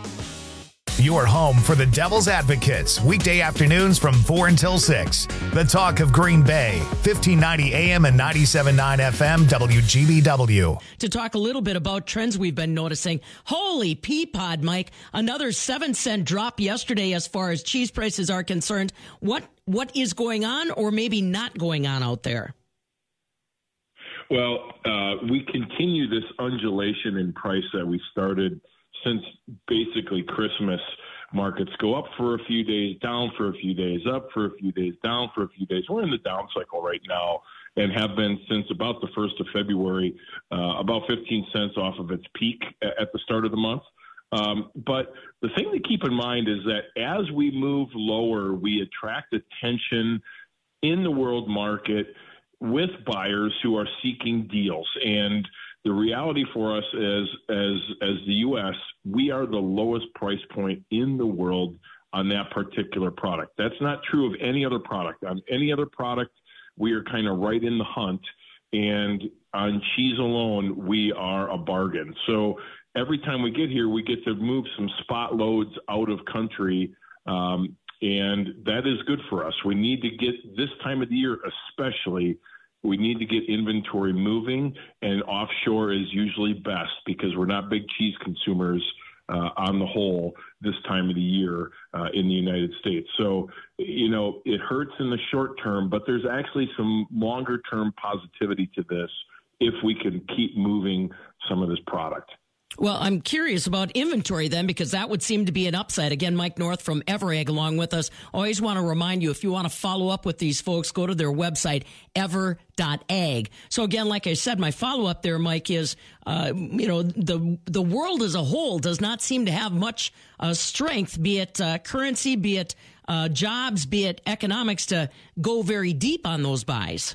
Your home for the Devil's Advocates, weekday afternoons from 4 until 6. The Talk of Green Bay, 1590 AM and 97.9 FM WGBW. To talk a little bit about trends we've been noticing. Holy peapod, Mike. Another 7-cent drop yesterday as far as cheese prices are concerned. What is going on or maybe not going on out there? Well, we continue this undulation in price that we started since basically Christmas. Markets go up for a few days, down for a few days, up for a few days, down for a few days. We're in the down cycle right now and have been since about the 1st of February, about 15 cents off of its peak at the start of the month. But the thing to keep in mind is that as we move lower, we attract attention in the world market with buyers who are seeking deals. And the reality for us is, as the U.S., we are the lowest price point in the world on that particular product. That's not true of any other product. On any other product, we are kind of right in the hunt. And on cheese alone, we are a bargain. So every time we get here, we get to move some spot loads out of country, and that is good for us. We need to get, this time of the year especially, we need to get inventory moving, and offshore is usually best because we're not big cheese consumers on the whole this time of the year in the United States. So, it hurts in the short term, but there's actually some longer term positivity to this if we can keep moving some of this product. Well, I'm curious about inventory then, because that would seem to be an upside. Again, Mike North from Everegg along with us. Always want to remind you, if you want to follow up with these folks, go to their website, ever.ag. So again, like I said, my follow-up there, Mike, is, the world as a whole does not seem to have much strength, be it currency, be it jobs, be it economics, to go very deep on those buys.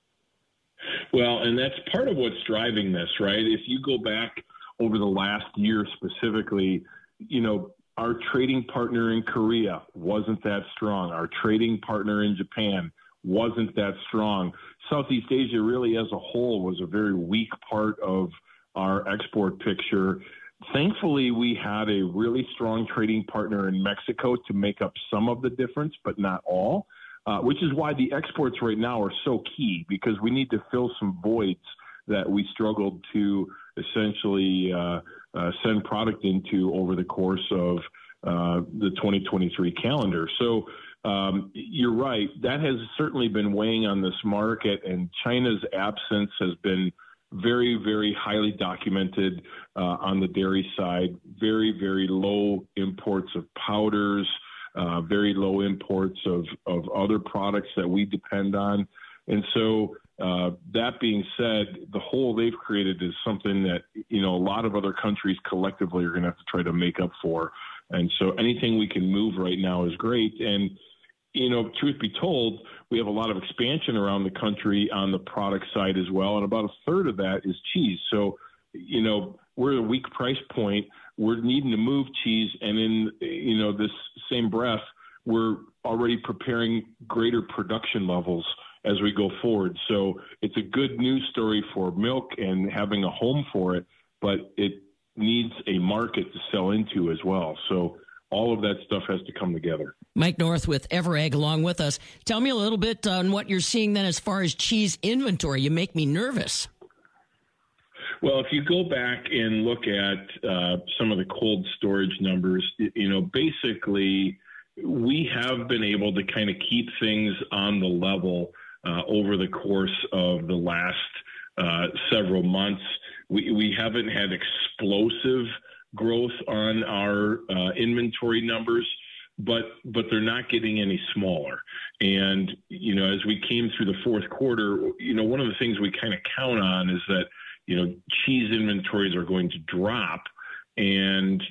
Well, and that's part of what's driving this, right? If you go back over the last year specifically, our trading partner in Korea wasn't that strong. Our trading partner in Japan wasn't that strong. Southeast Asia really as a whole was a very weak part of our export picture. Thankfully, we had a really strong trading partner in Mexico to make up some of the difference, but not all, which is why the exports right now are so key, because we need to fill some voids that we struggled to essentially send product into over the course of the 2023 calendar. So you're right. That has certainly been weighing on this market, and China's absence has been very, very highly documented on the dairy side. Very, very low imports of powders, very low imports of other products that we depend on. And so that being said, the hole they've created is something that, a lot of other countries collectively are going to have to try to make up for. And so anything we can move right now is great. And, truth be told, we have a lot of expansion around the country on the product side as well. And about a third of that is cheese. So, we're at a weak price point. We're needing to move cheese. And in, this same breath, we're already preparing greater production levels as we go forward. So it's a good news story for milk and having a home for it, but it needs a market to sell into as well. So all of that stuff has to come together. Mike North with Everegg along with us. Tell me a little bit on what you're seeing then as far as cheese inventory. You make me nervous. Well, if you go back and look at some of the cold storage numbers, basically we have been able to kind of keep things on the level over the course of the last several months. We haven't had explosive growth on our inventory numbers, but they're not getting any smaller. And, as we came through the fourth quarter, one of the things we kind of count on is that, cheese inventories are going to drop, and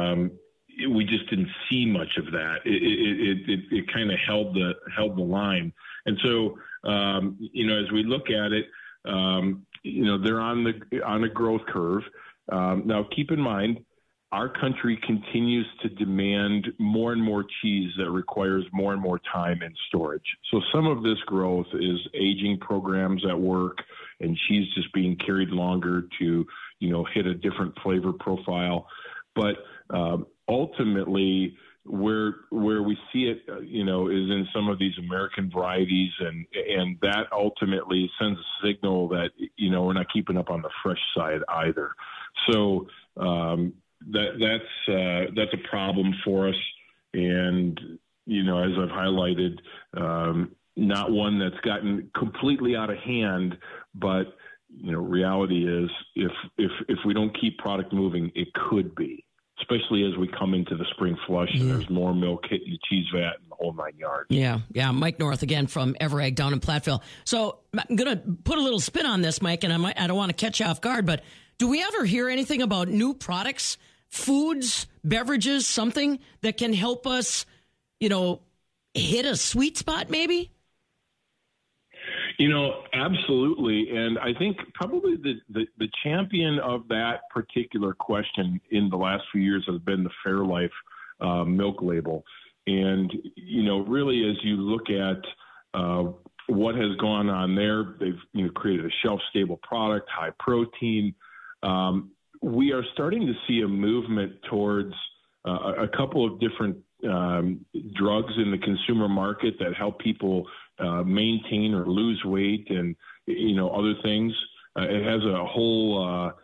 we just didn't see much of that. It kind of held the line. And so, as we look at it, they're on a growth curve. Now, keep in mind, our country continues to demand more and more cheese that requires more and more time in storage. So some of this growth is aging programs at work and cheese just being carried longer to, hit a different flavor profile. But ultimately, where we see it, is in some of these American varieties, and that ultimately sends a signal that, we're not keeping up on the fresh side either. So that's a problem for us. And, as I've highlighted, not one that's gotten completely out of hand, but reality is if we don't keep product moving, it could be, especially as we come into the spring flush and there's more milk hitting the cheese vat and the whole 9 yards. Yeah. Mike North again from Everegg down in Platteville. So I'm going to put a little spin on this, Mike, and I don't want to catch you off guard, but do we ever hear anything about new products, foods, beverages, something that can help us, hit a sweet spot maybe? Absolutely. And I think probably the champion of that particular question in the last few years has been the Fairlife milk label. And, really as you look at what has gone on there, they've created a shelf-stable product, high protein. We are starting to see a movement towards a couple of different drugs in the consumer market that help people maintain or lose weight and, other things. It has a whole,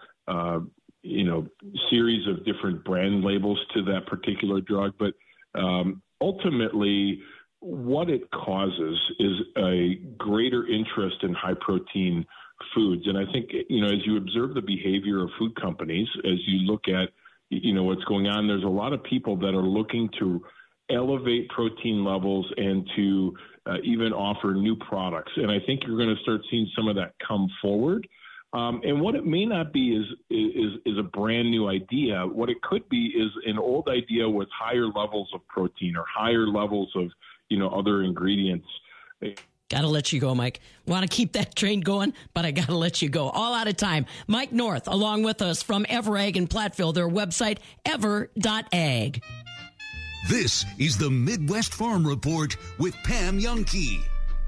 series of different brand labels to that particular drug. But ultimately, what it causes is a greater interest in high protein foods. And I think, as you observe the behavior of food companies, as you look at, what's going on, there's a lot of people that are looking to elevate protein levels and to even offer new products. And I think you're going to start seeing some of that come forward. And what it may not be is a brand new idea. What it could be is an old idea with higher levels of protein or higher levels of, other ingredients. Got to let you go, Mike. Want to keep that train going, but I got to let you go. All out of time. Mike North, along with us from Everegg in Platteville, their website, ever.ag. This is the Midwest Farm Report with Pam Youngkey.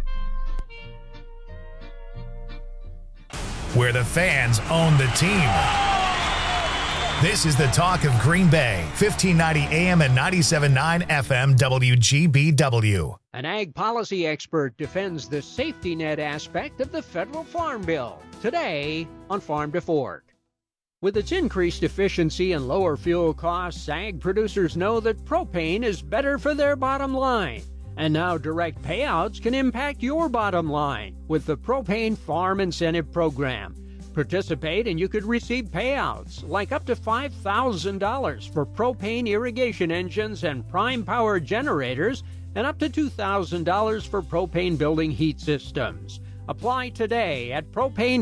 Where the fans own the team. This is the talk of Green Bay, 1590 AM and 97.9 FM WGBW. An ag policy expert defends the safety net aspect of the federal farm bill. Today on Farm to Fork. With its increased efficiency and lower fuel costs, ag producers know that propane is better for their bottom line. And now direct payouts can impact your bottom line with the Propane Farm Incentive Program. Participate and you could receive payouts like up to $5,000 for propane irrigation engines and prime power generators and up to $2,000 for propane building heat systems. Apply today at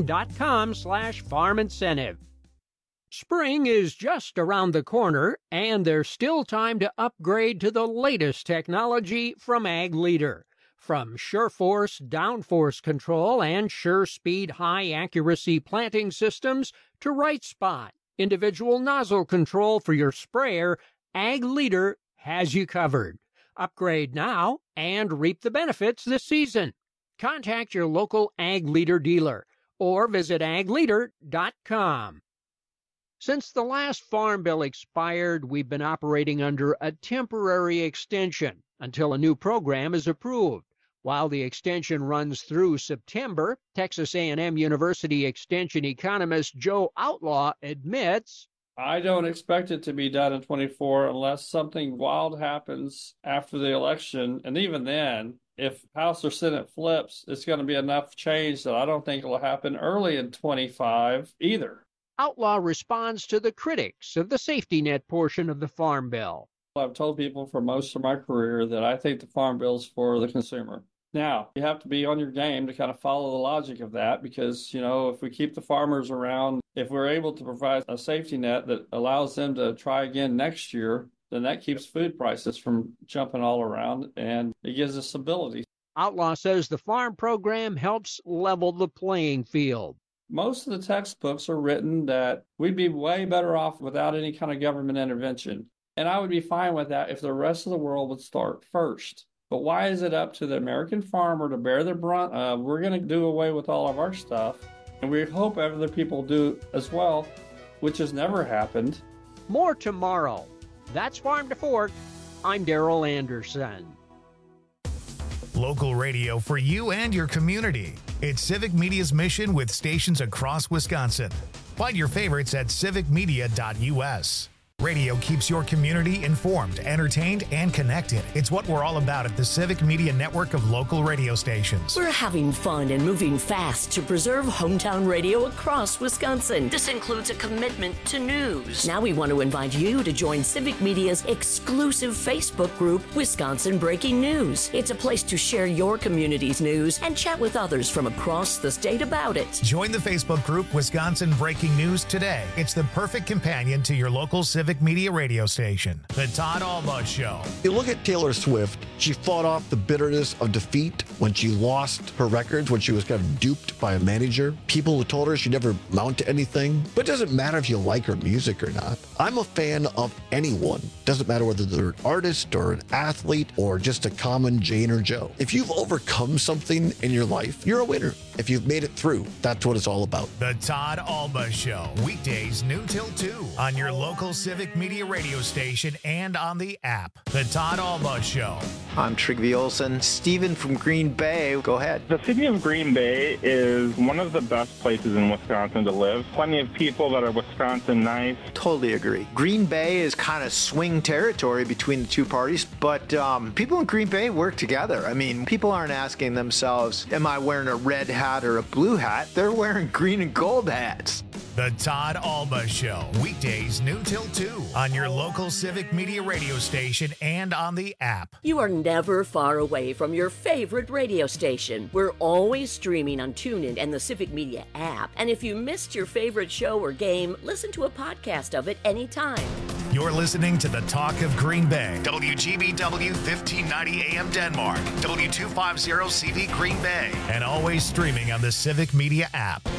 propane.com/farm incentive. Spring is just around the corner, and there's still time to upgrade to the latest technology from Ag Leader. From SureForce downforce control and SureSpeed high-accuracy planting systems to Right Spot, individual nozzle control for your sprayer, Ag Leader has you covered. Upgrade now and reap the benefits this season. Contact your local Ag Leader dealer or visit agleader.com. Since the last Farm Bill expired, we've been operating under a temporary extension until a new program is approved. While the extension runs through September, Texas A&M University Extension economist Joe Outlaw admits, I don't expect it to be done in 24 unless something wild happens after the election. And even then, if House or Senate flips, it's going to be enough change that I don't think it will happen early in 25 either. Outlaw responds to the critics of the safety net portion of the Farm Bill. I've told people for most of my career that I think the Farm Bill is for the consumer. Now, you have to be on your game to kind of follow the logic of that because, if we keep the farmers around, if we're able to provide a safety net that allows them to try again next year, then that keeps food prices from jumping all around and it gives us stability. Outlaw says the farm program helps level the playing field. Most of the textbooks are written that we'd be way better off without any kind of government intervention. And I would be fine with that if the rest of the world would start first. But why is it up to the American farmer to bear the brunt of, we're going to do away with all of our stuff, and we hope other people do as well, which has never happened. More tomorrow. That's Farm to Fork. I'm Darrell Anderson. Local radio for you and your community. It's Civic Media's mission with stations across Wisconsin. Find your favorites at civicmedia.us. Radio keeps your community informed, entertained, and connected. It's what we're all about at the Civic Media Network of local radio stations. We're having fun and moving fast to preserve hometown radio across Wisconsin. This includes a commitment to news. Now we want to invite you to join Civic Media's exclusive Facebook group, Wisconsin Breaking News. It's a place to share your community's news and chat with others from across the state about it. Join the Facebook group Wisconsin Breaking News today. It's the perfect companion to your local Civic Media radio station. The Todd Alba Show. You look at Taylor Swift, she fought off the bitterness of defeat when she lost her records, when she was kind of duped by a manager. People who told her she never amount to anything. But it doesn't matter if you like her music or not. I'm a fan of anyone. Doesn't matter whether they're an artist or an athlete or just a common Jane or Joe. If you've overcome something in your life, you're a winner. If you've made it through, that's what it's all about. The Todd Alba Show. Weekdays noon till 2 on your local Civic Media radio station and on the app. The Todd Alba Show. I'm Trygve Olsen. Steven from Green Bay. Go ahead. The city of Green Bay is one of the best places in Wisconsin to live. Plenty of people that are Wisconsin nice. Totally agree. Green Bay is kind of swing territory between the two parties, but people in Green Bay work together. I mean, people aren't asking themselves, am I wearing a red hat or a blue hat? They're wearing green and gold hats. The Todd Alba Show. Weekdays noon till 2 on your local Civic Media radio station and on the app. You are never far away from your favorite radio station. We're always streaming on TuneIn and the Civic Media app. And if you missed your favorite show or game, listen to a podcast of it anytime. You're listening to the Talk of Green Bay. WGBW 1590 AM Denmark. W250 CV Green Bay. And always streaming on the Civic Media app.